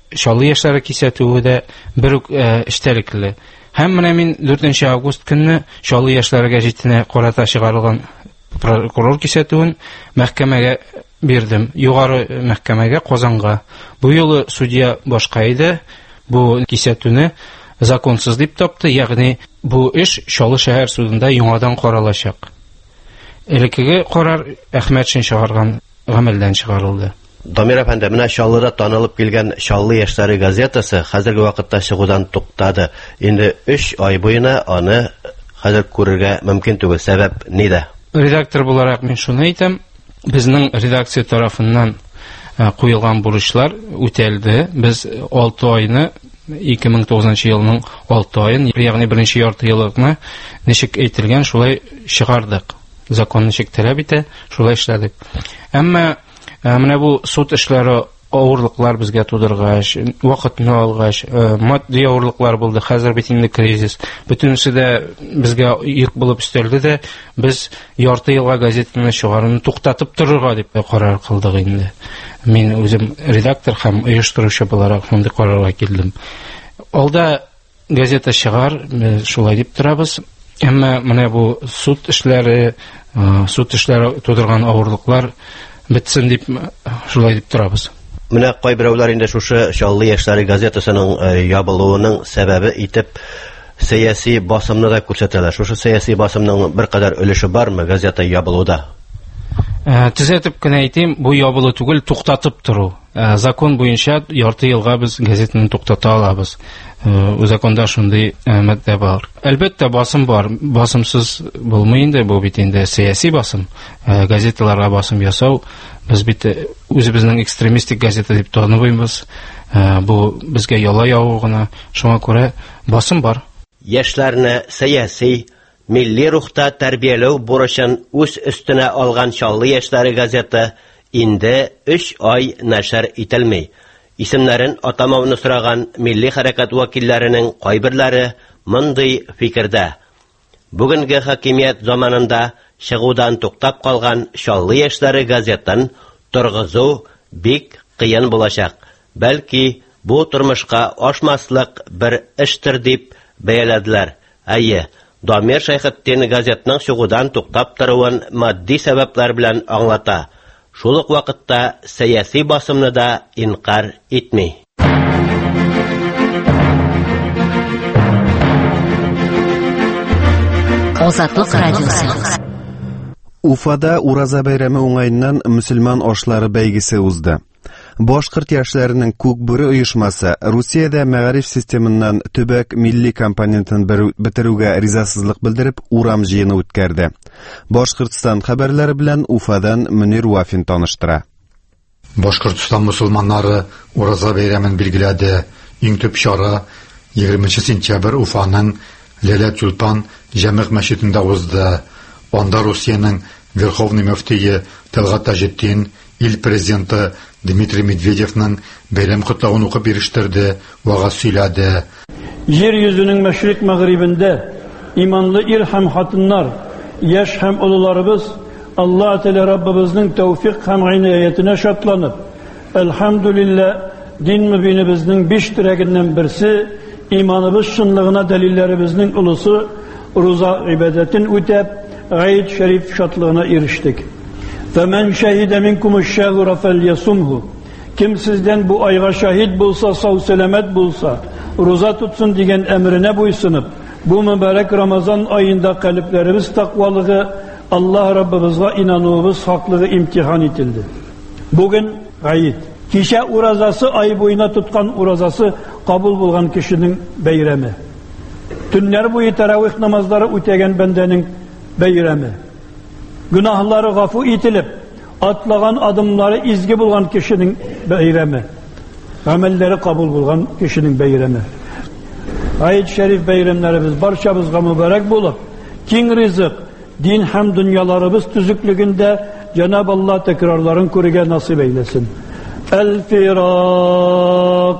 Шаллы яшьләре кисәтүе дә бер үк эштәлекле. Һәм менә мин дүртенче август көнне Шаллы яшьләре гәҗитенә карата чыгарылган прокурор кисәтүен мәхкәмәгә бирдем. Югары мәхкәмәгә, Казанга. Бу юлы судья башка иде. Бу кисәтүне законсыз дип тапты, ягъни бу эш Шаллы шәһәр судында яңадан каралачак. Элекеге карар Әхмәтшин чыгарган гамәлдән чыгарылды. Дамир әфәнде, менә Шаллыда танылып килгән Шаллы яшьләре газетасы хәзерге вакытта чыгудан туктады. Инде өч ай буена аны хәзер күрергә мөмкин түгел. Сәбәп нидә? Редактор буларак мин шуны әйтәм, безнең редакция тарафыннан куелган бурычлар үтәлде. Без алты айны ике мең тугызынчы елның алты айын, ягъни беренче ярты еллыкны ничек әйтелгән шулай чыгардык. Закон ничек таләп итә, шулай эшләдек. Әмма менә бу суд эшләре авырлыклар безгә тудыргач, вакытны алгач, матди авырлыклар булды. Хәзер бит инде кризис. Бөтенесе дә безгә йөк булып өстәлде дә, без ярты елга газетаны чыгаруны туктатып торырга дип карар кылдык инде. Мин үзем редактор һәм оештыручы буларак шундый карарга килдем. Алда газета чыгар, шулай дип торабыз. Әмма менә бу суд эшләре, суд эшләре тудырган авырлыклар бетсен дип шулай дип торабыз. Менә кайберәүләр инде шушы Шаллы яшьләре газетасының ябылуының сәбәбе итеп сәяси басымны да күрсәтәләр. Шушы сәяси басымның бер кадәр өлеше бармы газета ябылуда? Төзәтеп кенә әйтим, бу ябылу түгел, туктатып тору. Закон буенча ярты елга без газетаны туктата алабыз. У законда шундый матдә бар. Әлбәттә басым бар. Басымсыз булмый инде, бу бит инде сәяси басым. Газеталарга басым ясау без бит үзебезнең экстремистик газета дип таныбыз. Бу безгә яла яву гына. Шуңа күрә басым бар. Яшьләрне сәяси, милли рухта тәрбияләү бурычын үз өстенә алган Шаллы яшьләре газеты инде өч ай нәшер ителми. Исемнәрен атамауны сораган милли хәрәкәт вәкилләренең кайберләре мондый фикердә. Бүгенге хакимият заманында чыгудан туктап калган Шаллы яшьләре газетын торгызу бик кыен булачак. Бәлки бу тормышка ашмаслык бер эштер дип бәяләделәр. Әйе, Дамир Шәйхетдин газетның чыгудан туктап торуын матди сәбәпләр белән аңлата. Шул ук вакытта сәяси басымны да инкар итми. Азатлык радиосы. Уфада Ураза бәйрәме уңайыннан мөселман ашлары бәйгесе узды. Башкорт яшьләренең Күкбүре оешмасы Русиядә мәгариф системыннан төбәк милли компонентын бетерүгә ризасызлык белдереп урам җыены үткәрде. Башкортстан хәбәрләре белән Уфадан Мөнир Вафин таныштыра. Башкортстан мусулманнары Ураза бәйрәмен билгеләде. Иң төп чара егерменче сентябрь Уфаның Ләлә Тюльпан җәмәгать мәчетендә узды. Анда Русиянең Верховный мөфтие Талгат Таҗетдин, ил президенты Дмитрий Медведевның бәйрәм котлавын укып бирештерде, вагаз сөйләде. Җир йөзенең мәшрик мәгърибендә иманлы ир һәм хатыннар, яшь һәм улларыбыз Аллаһ Тәгалә Раббыбызның тәүфыйк һәм гыйнаятына шатланып, әлхәмдүлилләh, дин мөбинебезнең биш терәгеннән берсе, иманыбыз шынлыгына дәлилләребезнең улысы Руза ибадәтен үтәп, Гайд шәриф шатлыгына ирештек. فَمَنْ شَهِدَ مِنْكُمُ الشَّهْرَ فَلْيَصُمْهُ. Kim sizden bu ayga şahit bulsa, sağ selamet bulsa, roza tutsun diyen emrine buysunup, bu mübarek Ramazan ayında kalplerimiz takvalığı, Allah Rabbimizga inanığımız haklığı imtihan etildi. Bugün gayet. Kişe urazası ay boyuna tutkan urazası kabul bulgan kişinin beyremi. Tünler boyu teravih namazları ötegen bendenin beyremi. Günahları gafu itilip, atlagan adımları izgi bulgan kişinin beyremi. Amelleri kabul bulgan kişinin beyremi. Ayet-i şerif beyrimlerimiz barşamızga mübarek bulup, king rızık, din hem dünyalarımız tüzüklüğünde Cenab-ı Allah tekrarların kurige nasip eylesin. El-Firak,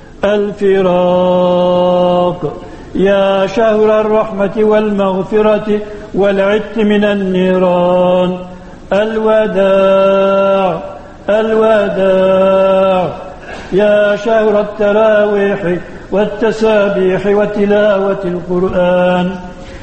El-Firak, ya şehrer rahmeti vel mağfirati vel itti minen niran. El-Veda, El-Veda, يا شهر التراويح والتسابيح وتلاوة القرآن.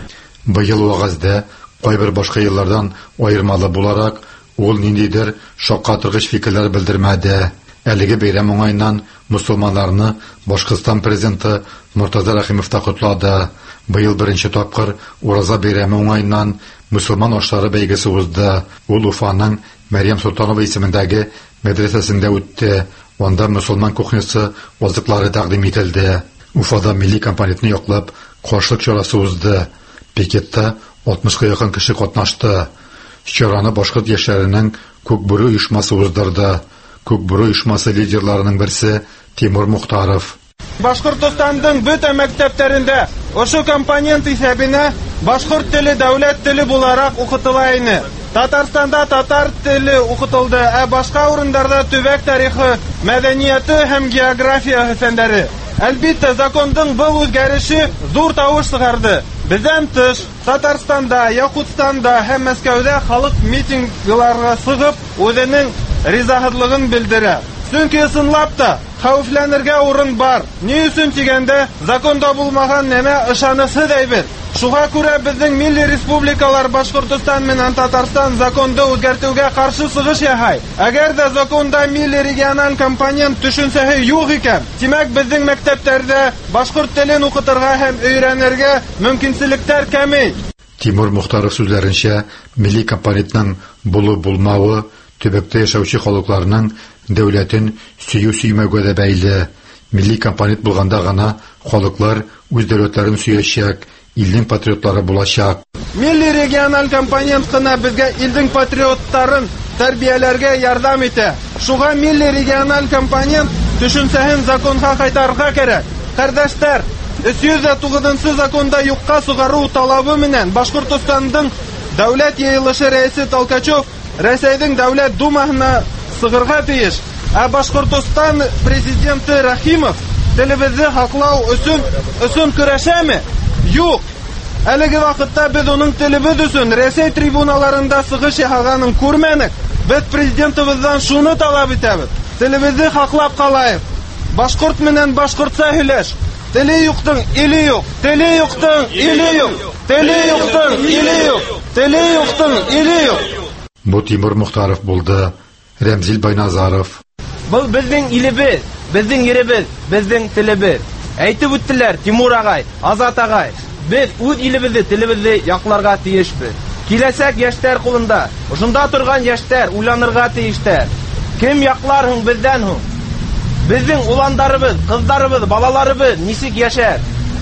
Быел вагызда кайбер башка еллардан аермалы буларак ул ниндидер шаккатыргыч фикерләр белдермәде. Әлеге бәйрәм уңайыннан мусулманнарны Башкортстан президенты Муртаза Рахимов та котлады. Быел беренче тапкыр Ураза бәйрәме уңайыннан мусулман ашлары бәйгесе узды. Ул Уфаның Мәрьям Султанова исемендәге мәдрәсәсендә үтте. Анда мусулман кухнясы азыклары тәкъдим ителде. Уфада милли компонентны яклап каршылык чарасы узды. Пикетта алтмышка якын кеше катнашты. Чараны башкорт яшьләренең Күкбүре оешмасы уздырды. Күкбүре оешмасы лидерларының берсе Тимур Мухтаров. Башкортстанның бөтә мәктәпләрендә ошо компонент исәбенә башкорт теле дәүләт теле буларак укытыла иде. Татарстанда татар теле укытылды, ә башка урыннарда төбәк тарихы, мәдәнияте һәм география фәннәре. Әлбәттә, законның был үзгәреше зур тавыш чыгарды. Бездән тыш, Татарстанда, Якутстанда һәм Мәскәүдә халык митингларга сыгып, үзенең ризаһыдлыгын белдерә. Чөнки сынлап та хәвефләнергә урын бар. Ни өчен дигәндә, законда булмаган нәмә ышанысы дәйбер. Шуңа күрә безнең милли республикалар Башкортстан менән Татарстан законда үзгәртүгә каршы сыгыш яһай. Әгәр дә законда милли региональ компонент төшенсәһе юк икән, димәк безнең мәктәпләрдә башкорт телен укытырга һәм өйрәнергә мөмкинлекләр кәмей. Тимур Мухтаров сүзләренчә, милли компонентның булу булмавы төбәктә яшәүче халыкларның дәүләтен сөю-сөймәүгә дә бәйле. Милли компонент булганда гына халыклар үз дәүләтләрен сөячәк, илнең патриотлары булачак. Милли региональ компонент кына безгә илнең патриотларын тәрбияләргә ярдәм итә. Шуңа милли региональ компонент төшенсәһен законга кайтарырга кирәк. Кардәшләр, өч йөз тугызынчы законда юкка сугару талабы менән Башкортстанның дәүләт йыелышы рәисе Толкачев Рәсәйнең дәүләт думаһына сыгырга тиеш. Ә Башкортстан президенты Рахимов телебезне хаклау өчен өчен көрәшәме? Юк. Әлеге вакытта без уның телебез өчен Рәсәй трибуналарында сыгыш яһаганын күрмәнек. Без президентыбыздан шуны талап итәбез. Телебезне хаклап калайык. Башкорт менән башкортча һөйләш. Теле юктың иле юк. Теле юктың иле юк. Теле юктың иле юк. Теле юктың иле юк. Бу Тимур Мухтаров булды. Рәмзил Байназаров. Бұл безнең илебез, безнең еребез, безнең телебез. Әйтеп үттеләр Тимур агай, Азат агай. Без үз илебезне, телебезне якларга тиешбез. Киләсәк яшьләр кулында. Шунда торган яшьләр уйланырга тиештәр. Кем яклар һуң бездән һуң? Безнең уландарыбыз, кызларыбыз, балаларыбыз нисек яшәр?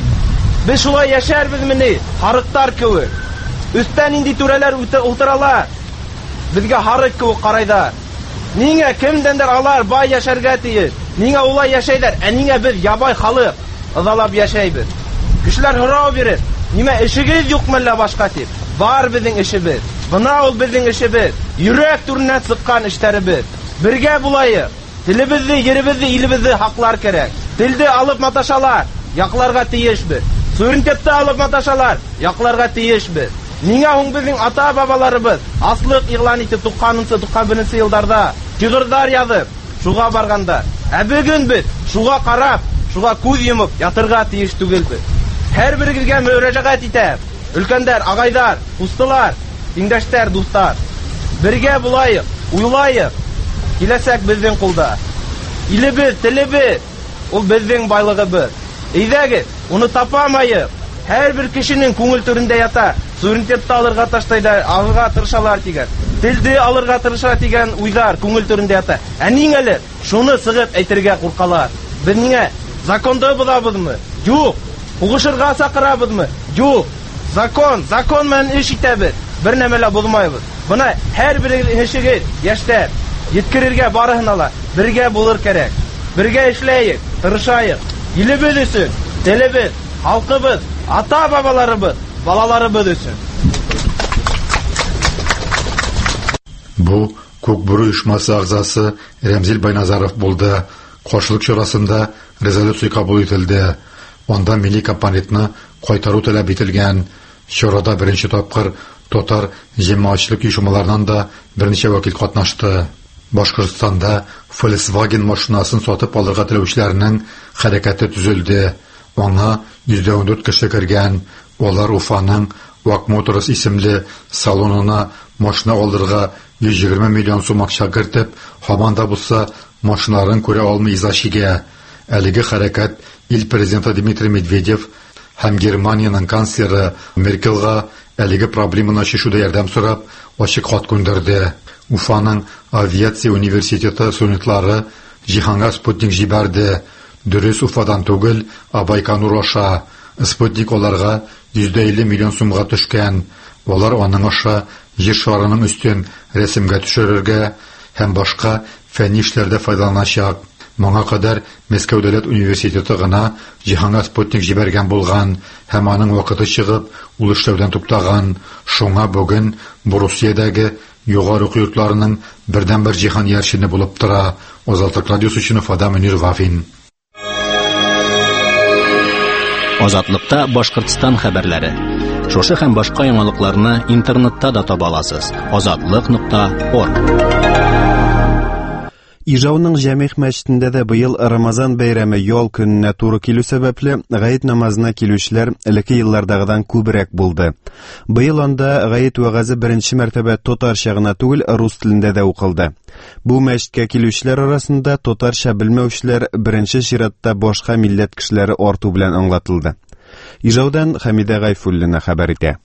Без шулай яшәрбезмени? Харыктар кебек. Өстән инде түрәләр утыралар. Безгә харык кебек карайдар. Нигә кемдәндер алар бай яшәргә тиеш? Нигә улай яшәйдер? Ә нигә без ябай халык ызалап яшәйбез? Кешеләр һорау бирер. Нимә эшегез юкмы әллә башка дип? Бар безнең эшебез. Бына ул безнең эшебез. Йөрәк түренә сыккан эшләребез. Бергә булайык. Телебезне, йөребезне, илебезне хаклар кирәк. Телде алып маташалар, якларга тиешбез. Суверенитетты алып маташалар, якларга тиешбез. Нигә һуң безнең ата-бабаларыбыз аслык игълан итеп тукканынчы туккан беренче елларда тигырдар язып, шуга барганда, ә бүген без шуга карап, шуга күз йомып ятырга тиеш түгелбез. Һәр берегезгә мөрәҗәгать итәм. Өлкәннәр, агайдар, устылар, тиңдәшләр, дуслар, бергә булайык, уйлайык. Киләсәк безнең кулда. Илебез, телебез, ул безнең байлыгыбыз. Әйдәгез, уны тапамайык. Һәр бер кешенең күңел түрендә ята. Суверенитетты алырга таштайдар, алырга тырышалар дигән. Телде алырга тырыша дигән уйлар күңел түрендә ята. Ә ниңәлер шуны сыгып әйтергә куркалар? Без нигә законда булабызмы? Юк. Угышырга сакырабызмы? Юк. Закон, закон менән эш итәбез. Бер нәмәлә булмайбыз. Буна һәр бер эшегез, яшьләр, yetkirerге барыһын ала. Бергә булыр кирәк. Бергә эшләйек, тырышайык. Илебез өчен, телебез, халкыбыз, ата-бабаларыбыз, балаларыбыз өчен. Бу Күкбүре оешмасы агзасы Рәмзил Байназаров булды. Каршылык чарасында резолюция кабул ителде. Анда милли компонентны кайтару таләп ителгән. Чарада беренче тапкыр татар җәмәгатьчелек оешмаларынан да берничә вәкил катнашты. Башкортстанда Volkswagen машинасын сатып алырга теләүчеләрнең хәрәкәте төзелде. Аңа йөз дә ундүрт кеше кергән. Алар Уфаның Вак Моторс исемле салонына машина алырга йөз егерме миллион сум акча кертеп, һаман да булса машиналарын күрә алмый изашигә. Әлеге хәрәкәт ил президенты Дмитрий Медведев һәм Германиянең канцлеры Меркельгә әлеге проблеманы чишүдә ярдәм сорап ачык хат күндерде. Уфаның авиация университеты студентлары җиһанга спутник җибәрде. Дөрес Уфадан түгел, ә Байконур аша. Спутник аларга йөз дә илле миллион сумга төшкән. Алар аның аша җир шарының өстен рәсемгә төшерергә һәм башка фәнни эшләрдә файдаланачак. Моңа кадәр Мәскәү дәүләт университеты гына җиһанга спутник җибәргән булган һәм аның вакыты чыгып, ул эшләүдән туктаган. Шуңа бүген Русиядәге югары уку йортларының бердән-бер җиһан яршины булып тора. Азатлык радиосы өчен Уфада Мөнир Вафин. Азатлыкта Башкортстан хәбәрләре. Шушы һәм башка яңалыкларны интернетта да таба аласыз. азатлык нокта орг. Ижауның Җәмигъ мәчетендә дә быел Рамазан бәйрәме ял көненә туры килү сәбәпле гаит намазына килүчеләр элекке еллардагыдан күбрәк булды. Быел анда гаит вәгазы беренче мәртәбә татарча гына түгел, рус телендә дә укылды. Бу мәчеткә килүчеләр арасында татарча белмәүчеләр беренче чиратта башка милләт кешеләре арту белән аңлатылды. Ижаудан Хәмидә Гайфуллина хәбәр итә.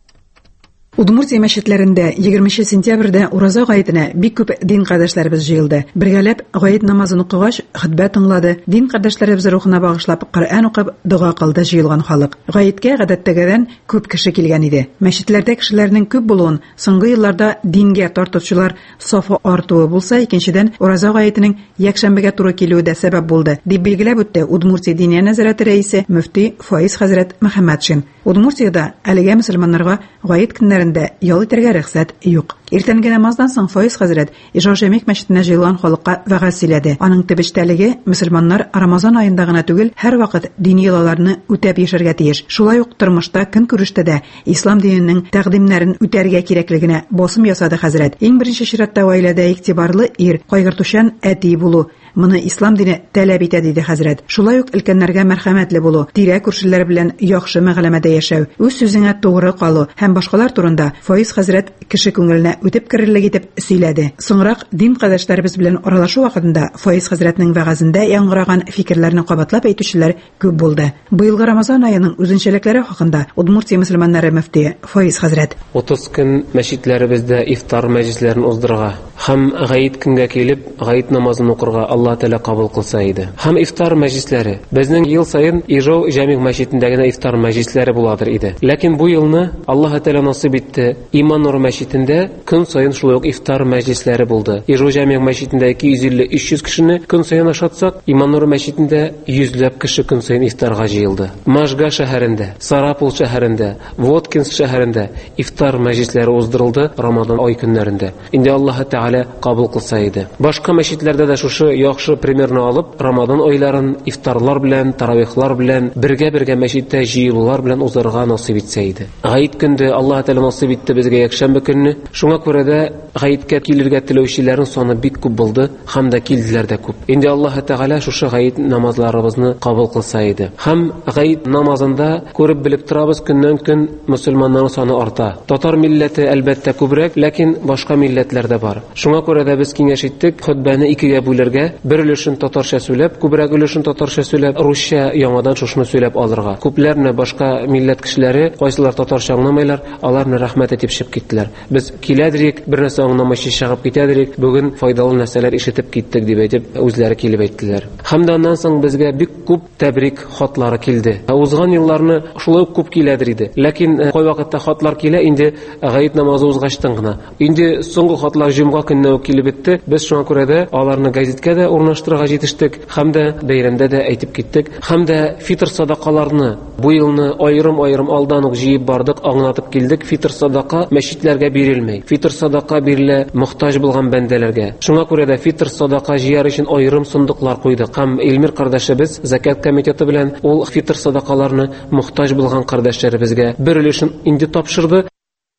Удмуртия мәчетләрендә егерменче сентябрьдә ураза гаетенә бик күп дин кардәшләребез җыелды. Бергәләп гает намазын укыгач, хутбә тыңлады. Дин кардәшләребез рухына багышлап Коръән укып, дуга кылды җыелган халык. Гаеткә гадәттәгедән күп кеше килгән иде. Мәчетләрдә кешеләрнең күп булуын соңгы елларда дингә тартучылар сафы артуы булса, икенчедән ураза гаетенең якшәмбегә туры килүе дә сәбәп булды, дип билгеләп үтте Удмуртия диния нәзарәте рәисе мөфти Фаиз хәзрәт Мөхәммәдшин. Удмуртиядә әлегә мөселманнарга гает көннәрендә ял итәргә рөхсәт юк. Иртәнге намаздан соң Фаиз хәзрәт Ижау Җәмигъ мәчетенә җыелган халыкка вәгазь сөйләде. Аның төбәчтәлеге мөселманнар Рамазан аенда гына түгел, һәр вакыт дини йолаларны үтәп яшәргә тиеш. Шулай ук тормышта көн күрештә дә ислам диненең тәкъдимнәрен үтәргә кирәклегенә басым ясады хәзрәт. Иң беренче чиратта гаиләдә игътибарлы ир, кайгыртучан әти булу моны ислам дине таләп итә, диде хәзрәт. Шулай ук өлкәннәргә мәрхәмәтле булу, тирә күршеләр белән яхшы мәгълүмәдә яшәү, үз сүзеңә тугры калу һәм башкалар турында Фаиз хәзрәт кеше күңеленә үтеп керерлек итеп сөйләде. Соңрак дин кардәшләребез белән аралашу вакытында Фаиз хәзрәтнең вәгазендә яңгыраган фикерләрне кабатлап әйтүчеләр күп булды. Быелгы Рамазан аеның үзенчәлекләре хакында Удмуртия мөселманнары мөфти Фаиз хәзрәт: утыз көн мәчетләребездә ифтар мәҗлесләрен уздырырга һәм гаит көнгә килеп гаит намазын укырга Алла Тәала кабул кылса иде. Һәм ифтар мәҗлесләре безнең ел сайын Ижау Җәмигъ мәчетендә генә ифтар мәҗлесләре буладыр иде. Ләкин бу елны Алла Тәала насыйп итте. Иман нур мәчетендә көн сайын шулай ук ифтар мәҗлесләре булды. Ижау Җәмигъ мәчетендә ике йөз илле - өч йөз кешене көн сайын ашатсак, Иман нур мәчетендә йөзләп кеше көн сайын ифтарга җыелды. Можга шәһәрендә, Сарапул шәһәрендә, Воткинск шәһәрендә ифтар мәҗлесләре уздырылды Рамазан ай көннәрендә. Инде Алла Тәала кабул кылса иде. Башка мәчетләрдә дә шушы яхшы примерны алып, Рамазан айларын ифтарлар белән, таравихлар белән, бергә-бергә мәчеттә җыелулар белән узарга насыйп итсә иде. Гаит көндә Алла Тәала насыйп итте безгә якшәмбе көнне. Шуңа күрә дә гаиткә килергә теләүчеләрнең саны бик күп булды, һәм дә килделәр дә күп. Инде Алла Тәала шушы гаит намазларыбызны кабул кылса иде. Һәм гаит намазында күреп белеп торабыз, көннән-көн мөселманнарның саны арта. Татар милләте әлбәттә күбрәк, ләкин башка милләтләр дә бар. Шуңа күрә дә без киңәш иттек, хутбәне икегә бүләргә, бер өлешен татарча сөйләп, күбрәк өлешен татарча сөйләп, русча яңадан шушны сөйләп алырга. Күпләрне башка милләт кешеләре, кайсылар татарча аңламыйлар, аларны рәхмәт итеп чыгып киттеләр. Без киләдерик, бер нәрсә аңламыйча чыгып китәдерик, бүген файдалы нәрсәләр ишетеп киттек дип әйтеп, үзләре килеп әйттеләр. Һәм дә аннан соң безгә бик күп тәбрик хатлары килде. Узган елларны шулай ук күп киләдер иде. Ләкин кай вакытта хатлар килә, инде гаит намазы узгачтан гына. Инде соңгы хатлар җомга көнне килеп бетте. Без шуңа күрә дә аларны газеткә дә урнаштырырга җитештек, һәм дә бәйрәмдә дә әйтеп киттек, һәм дә фитр садакаларны бу елны аерым-аерым алдан ук җыеп бардык, аңлатып килдек. Фитр садака мәчетләргә бирелмәй. Фитр садака бирелә мохтаҗ булган бәндәләргә. Шуңа күрә дә фитр садака җыяр өчен аерым сундуклар куйдык. Һәм Илмир кардәшебез закат комитеты белән ул фитр садакаларны мохтаҗ булган кардәшләребезгә бер өлешен инде тапшырды.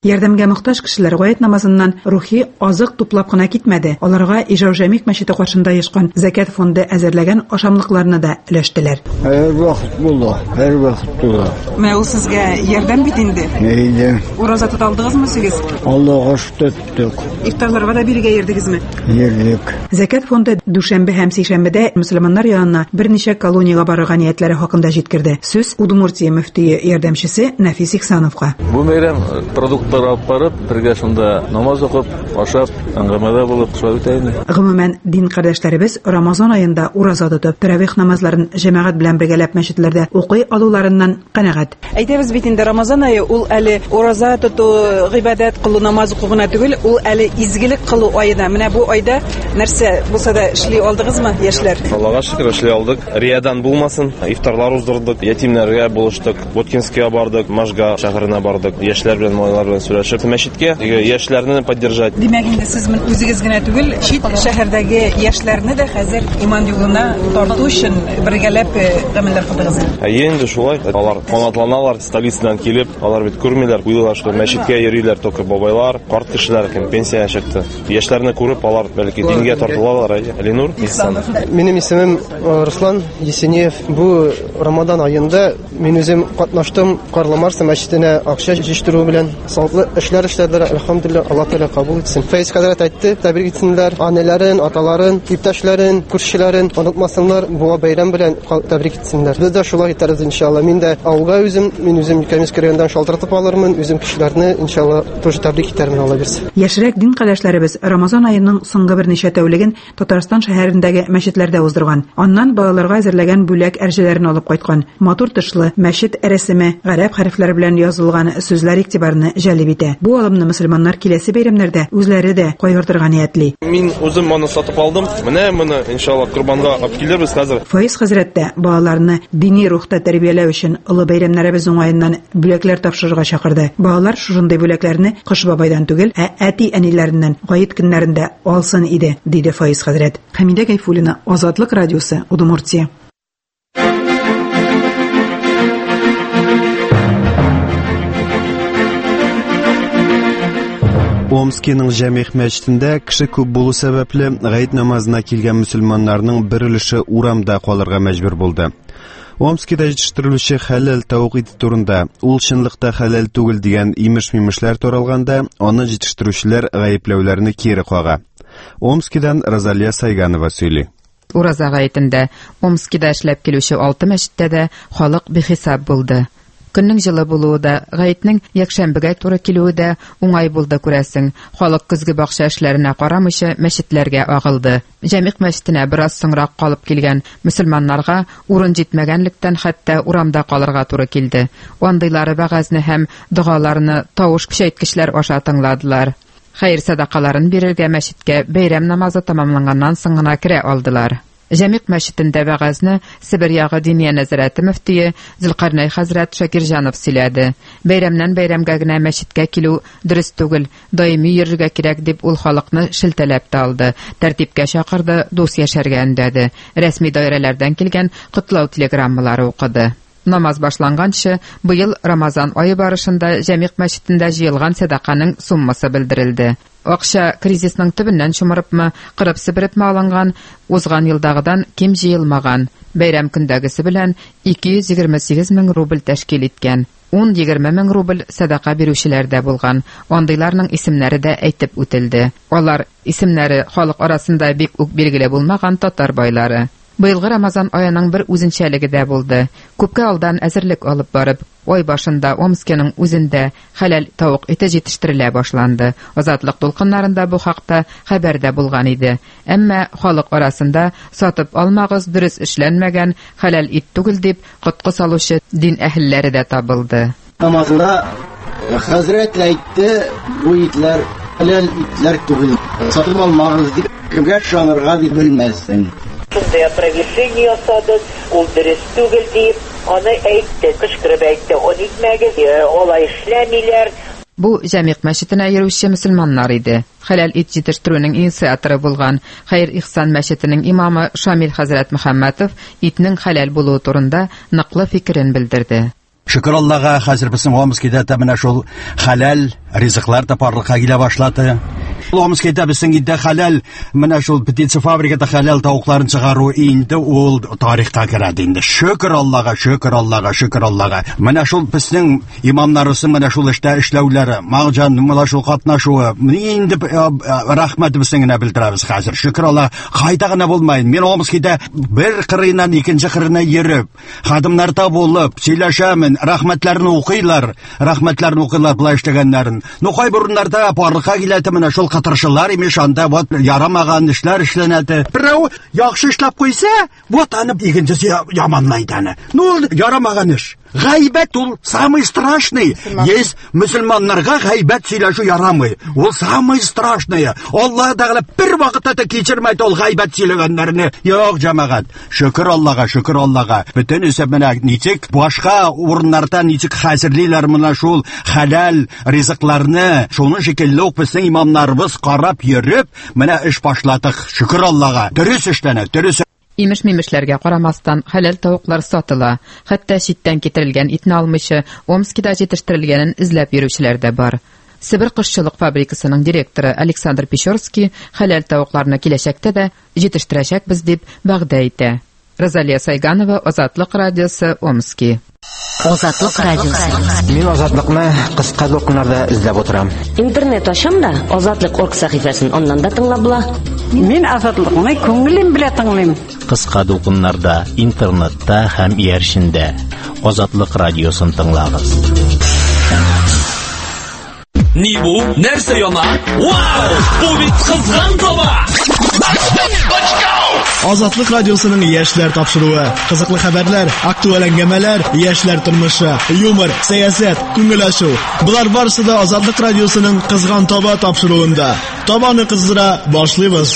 Ярдәмгә мохтаҗ кешеләр гает намазыннан рухи азык туплап кына китмәде. Аларга Ижау Җәмик мәчете каршында яшкан Закат фонды әзерләгән ашамлыкларны да өләштеләр. Һәр вакыт була, һәр вакыт була. Менә ул сезгә ярдәм бит инде. Әйдә. Ураза тота алдыгызмы сез? Аллаһка шөкер. Ифтарларга да биргә йөрдегезме? Йөрдек. Закат фонды дүшәмбе һәм сейшәмбедә мөселманнар янына берничә колониягә барырга ниятләре хакында җиткерде. Сүз Удмуртия мөфтие ярдәмчесе Нафис Ихсановка. Бу бәйрәм продуктлар алып барып, бергә шунда намаз укып, ашап, әңгәмәдә булып шулай үтә инде. Гомумән, дин кардәшләребез Рамазан аенда ураза тотып, таравих намазларын җәмәгать белән бергәләп мәчетләрдә укый алуларыннан канәгать. Әйтәбез бит инде Рамазан ае ул әле ураза тоту, гыйбадәт кылу, намаз уку гына түгел, ул әле изгелек кылу айда. Менә бу айда нәрсә булса да эшли алдыгызмы, яшьләр? Аллаһка шөкер эшли алдык. Риядан булмасын, ифтарлар уздырдык, ятимнәргә булыштык, Боткинскига бардык, Можга шәһәренә бардык, яшьләр белән, малайлар белән сөйләшеп, мәчеткә яшьләрне поддержать. Димәк инде сез мен үзегез генә түгел, чит шәһәрдәге яшьләрне дә хәзер иман юлына тарту өчен бергәләп гамәлләр кылдыгыз. Әйе, инде шулай. Алар канатланалар, столицадан килеп, алар бит күрмиләр, уйлыйлар, что мәчеткә йөриләр только бабайлар, карт кешеләр, кем пенсия чыкты. Яшьләрне күреп, алар бәлки дингә тартылалар. Ленур Ихсанов. Минем исемем Руслан Есенеев. Бу Рамадан аенда мин үзем катнаштым Карлы-Марс мәчетенә акча җыштыру белән. Сатлы эшләр эшләделәр. Әлхәмдүлиллаһ, Аллаһ Тәгалә кабул итсен. Фәиз хәзрәт әйтте, тәбрик итсеннәр, анеләрен, аталарын, иптәшләрен, күршеләрен онытмасыннар, бу бәйрәм белән тәбрик итсеннәр. Без дә шулай итәрбез иншалла. Мин дә авылга үзем, мин үзем Каменский райондан шалтыратып алырмын, үзем кешеләрне иншалла тоже тәбрик итәрмен, Алла бирсен. Яшьрәк дин кардәшләребез Рамазан аеның соңгы берничә тәүлеген Татарстан шәһәрендәге мәчетләрдә уздырган. Аннан балаларга әзерләгән бүләк әрҗәләрен алып кайткан. Матур тышлы мәчет рәсеме, гарәп хәрефләре белән язылган сүзләр игътибарны җәлеп итә. Бу алымны мөселманнар киләсе бәйрәмнәрдә үзләре дә кайгыртырга ниятли. Мин үзем моны сатып алдым. Менә моны иншалла курбанга алып килербез хәзер. Фәиз хәзрәт тә балаларны дини рухта тәрбияләү өчен олы бәйрәмнәребез уңаеннан бүләкләр тапшырырга чакырды. Балалар шушындай бүләкләрне Кыш бабайдан түгел, ә әти-әниләреннән гаит көннәрендә алсын иде, диде Фәиз хәзрәт. Хәмидә Гайфуллина, Азатлык радиосы, Удмуртия. Омскиның Җәмих мәчетендә кеше күп булу сәбәпле гаит намазына килгән мөселманнарның бер өлеше урамда калырга мәҗбүр булды. Омскида җитештерелүче хәләл тауык ите турында, ул чынлыкта хәләл түгел дигән имеш-мимешләр таралганда, аны җитештерүчеләр гаепләүләрне кире кага. Омскидан Розалия Сайганова сөйли. Ураза гаетендә Омскида эшләп килүче алты мәчеттә дә халык бихисап булды. Көннең җылы булуы да, гаетнең якшәмбегә туры килүе дә уңай булды күрәсең. Халык көзге бакча эшләренә карамыйча мәчетләргә агылды. Җәмик мәчетенә бераз соңрак калып килгән мөселманнарга урын җитмәгәнлектән хәтта урамда калырга туры килде. Андыйлары вәгазьне һәм дугаларны тавыш көчәйткечләр аша тыңладылар. Хәйр садакаларын бирергә мәчеткә бәйрәм намазы тамамланганнан соң гына керә алдылар. Җәмик мәчетендә вәгазьне Себер ягы диния нәзарәте мөфтие Зөлкарнәй хәзрәт Шакирҗанов сөйләде. Бәйрәмнән бәйрәмгә генә мәчеткә килү дөрес түгел, даими йөрергә кирәк дип ул халыкны шелтәләп тә алды. Тәртипкә чакырды, дус яшәргә өндәде. Рәсми даирәләрдән килгән котлау телеграммалары укыды. Намаз башланганчы, быел Рамазан айы барышында Җәмик мәчетендә җыелган садаканың суммасы белдерелде. Акча кризисның төбеннән чумырыпмы, кырып себерепме алынган, узган елдагыдан ким җыелмаган. Бәйрәм көндәгесе белән ике йөз егерме сигез мең рубль тәшкил иткән. ун-егерме мең рубль садака бирүчеләр дә булган. Андыйларның исемнәре дә әйтеп үтелде. Алар исемнәре халык арасында бик үк билгеле булмаган татар байлары. Быелгы Рамазан аеның бер үзенчәлеге дә булды. Күпкә алдан әзерлек алып барып, ай башында Омскиның үзендә хәләл тавык ите җитештерелә башланды. Азатлык тулкыннарында бу хакта хәбәр дә булган иде. Әмма халык арасында сатып алмагыз, дөрес эшләнмәгән, хәләл ит түгел дип коткы салучы дин әһелләре дә табылды. Намазда хәзрәт әйтте, бу итләр хәләл итләр түгел. Сатып алмагыз дип кемгә шаңырга дип белмәссең. Шундай опровержение ясады, ул дөрес түгел дип, аны әйтте, кычкырып әйтте, он итмәгез, алай эшләмиләр. Бу Җәмик мәчетенә йөрүче мөселманнар иде. Хәләл ит җитештерүнең инициаторы булган Хәйр Ихсан мәчетенең имамы Шамил хәзрәт Мөхәммәтов итнең хәләл булуы турында ныклы фикерен белдерде. Шөкер Аллага, хәзер безнең Омскида да менә шул хәләл ризыклар тапарлыкка килә башлады. Омскида безнең инде хәләл менә шул птица фабрикада хәләл тавыкларын чыгару инде ул тарихка керде инде. Шөкер Аллага, шөкер Аллага, шөкер Аллага. Менә шул безнең имамнарыбыз менә шул эштә эшләүләре, магҗан менә шул катнашуы, инде рәхмәтебезне генә белдерәбез хәзер. Шөкер Аллага, кайда гына булмаен. Мен Омскида бер кырыйнан икенче кырына йөреп, хадимнарда булып, сөйләшәмен, рәхмәтләрне укыйлар, рәхмәтләрне укыйлар булай эшләгәннәрен. Ну кай бурыннарда парлыкка киләте менә шул катыршылар имеш, анда вот ярамаган эшләр эшләнәде. Берәү яхшы эшләп куйса, вот аны икенчесе яманлайды аны. Ну ярамаган эш. Гайбәт ул самый страшный. Есть мөселманнарга гайбәт сөйләшү ярамый. Ул самый страшный. Алла Тәгалә бер вакытта да кичермәйт ул гайбәт сөйләгәннәрне. Юк, җәмәгать. Шөкер Аллага, шөкер Аллага. Бөтен исә менә ничек башка урыннарда ничек хәзерлиләр менә шул хәләл ризыкларны. Шуны шикелле үк безнең имамнарыбыз карап йөреп, менә эш башладык. Шөкер Аллага. Дөрес эшләнә, дөрес. Имеш-мимешләргә карамастан хәләл тавыклар сатыла. Хәтта читтән китерелгән итне алмыйча Омскида җитештерелгәнен эзләп йөрүчеләр дә бар. Сибир кошчылык фабрикасының директоры Александр Печорский хәләл тавыкларны киләчәктә дә җитештерәчәкбез дип вәгъдә итә. Розалия Сайганова, Азатлык радиосы, Омский. Азатлык радиосы. Мин Азатлыкны кыска докумнарда эзләп утырам. Интернет ашам да Азатлык орг сәхифәсен аннан да тыңлап була. Мин Азатлыкны күңелем белән тыңлыйм. Кыска докумнарда, интернетта һәм ияршендә Азатлык радиосын тыңлагыз. Ни бу? Нәрсә яна? Вау! Бу бит кызган таба! Азатлык радиосының яшьләр тапшыруы, кызыклы хәбәрләр, актуаль әңгәмәләр, яшьләр тормышы, юмор, сәясәт, күңел ачу. Булар барысы да Азатлык радиосының кызган таба тапшыруында. Табаны кыздыра башлыйбыз.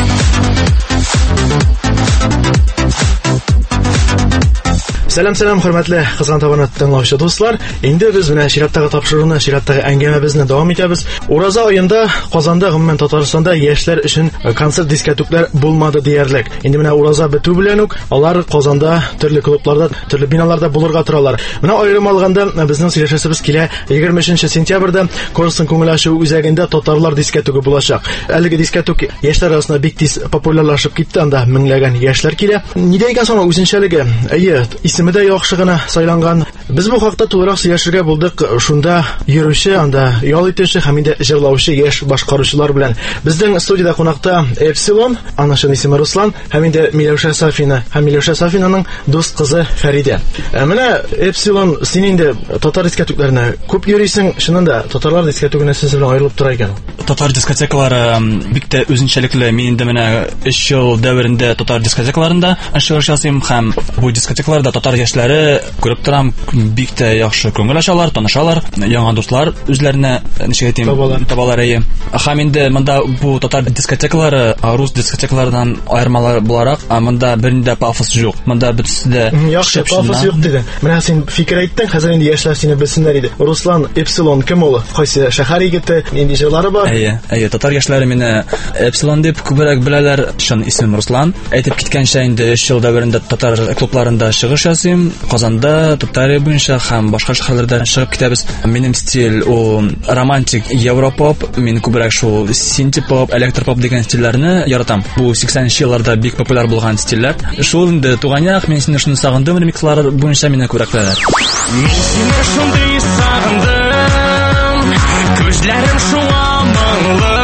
Сәлам-сәлам, хөрмәтле кызган табаны тыңлаучы дуслар. Инде без менә чираттагы тапшыруны, чираттагы әңгәмәбезне дәвам итәбез. Ураза аенда Казанда, гомумән Татарстанда яшьләр өчен концерт дискотеклар булмады диярлек. Инде менә Ураза бетү белән үк алар Казанда төрле клубларда, төрле биналарда булырга торалар. Менә аерым алганда безнең сөйләшәсебез килә егерме өченче сентябрьдә Корсын күңел ачу үзәгендә татарлар дискотеге булачак. Әлеге дискотек яшьләр арасында бик тиз популярлашып китте, анда меңләгән яшьләр килә. Нидә икән соң үзенчәлеге? Әйе, исеме дә яхшы гына сайланган. Без бу хакта турак сөйләшергә булдык. Шунда йөрүче, анда ял итүче һәм инде җырлаучы яшь башкаручылар белән. Безнең студиядә кунакта Эпсилон, аның исеме Руслан, һәм инде Миләүшә Сафина, һәм Миләүшә Сафинаның дус кызы Фәридә. Менә Эпсилон, син инде татар дискотекларына күп йөрисең, шунында татарлар дискотегына сез белән аерылып тора икән. Татар дискотекалары бик тә үзенчәлекле. Мин инде менә өч ел дәверендә татар дискотекаларында эшләр ясыйм һәм бу дискотекларда татар яшьләре күреп торам, бик тә яхшы күңел ачалар, танышалар, яңа дуслар үзләренә ничек әйтим, табалар әйе. Һәм инде монда бу татар дискотекалары рус дискотекалардан аермалар буларак, монда бернидә пафос юк. Монда бөтенсе дә яхшы пафос юк диде. Менә син фикер әйттең, хәзер инде яшьләр сине белсеннәр иде. Руслан Эпсилон кем ул? Кайсы шәһәр егете? Инде җырлары бар. Әйе, әйе, татар яшьләре мине Эпсилон дип күбрәк беләләр. Шын исем Руслан. Әйтеп киткәнчә инде өч ел дәверендә татар клубларында чыгыш ясыйм. Казанда, Татария буенча һәм башка шәһәрләрдә чыгып китәбез. Минем стиль у романтик европоп, мин күбрәк шул синтепоп, электропоп дигән стильләрне яратам. Бу сиксәненче елларда бик популяр булган стильләр. Шул инде туганьяк, мен сине шуны сагындым, ремикслар буенча мине күрәкләр. Мин сине шундый сагындым, күзләрем шуңа моңлы,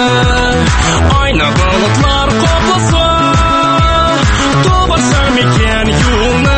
айна болытлар капласа, табарсам икән юлны.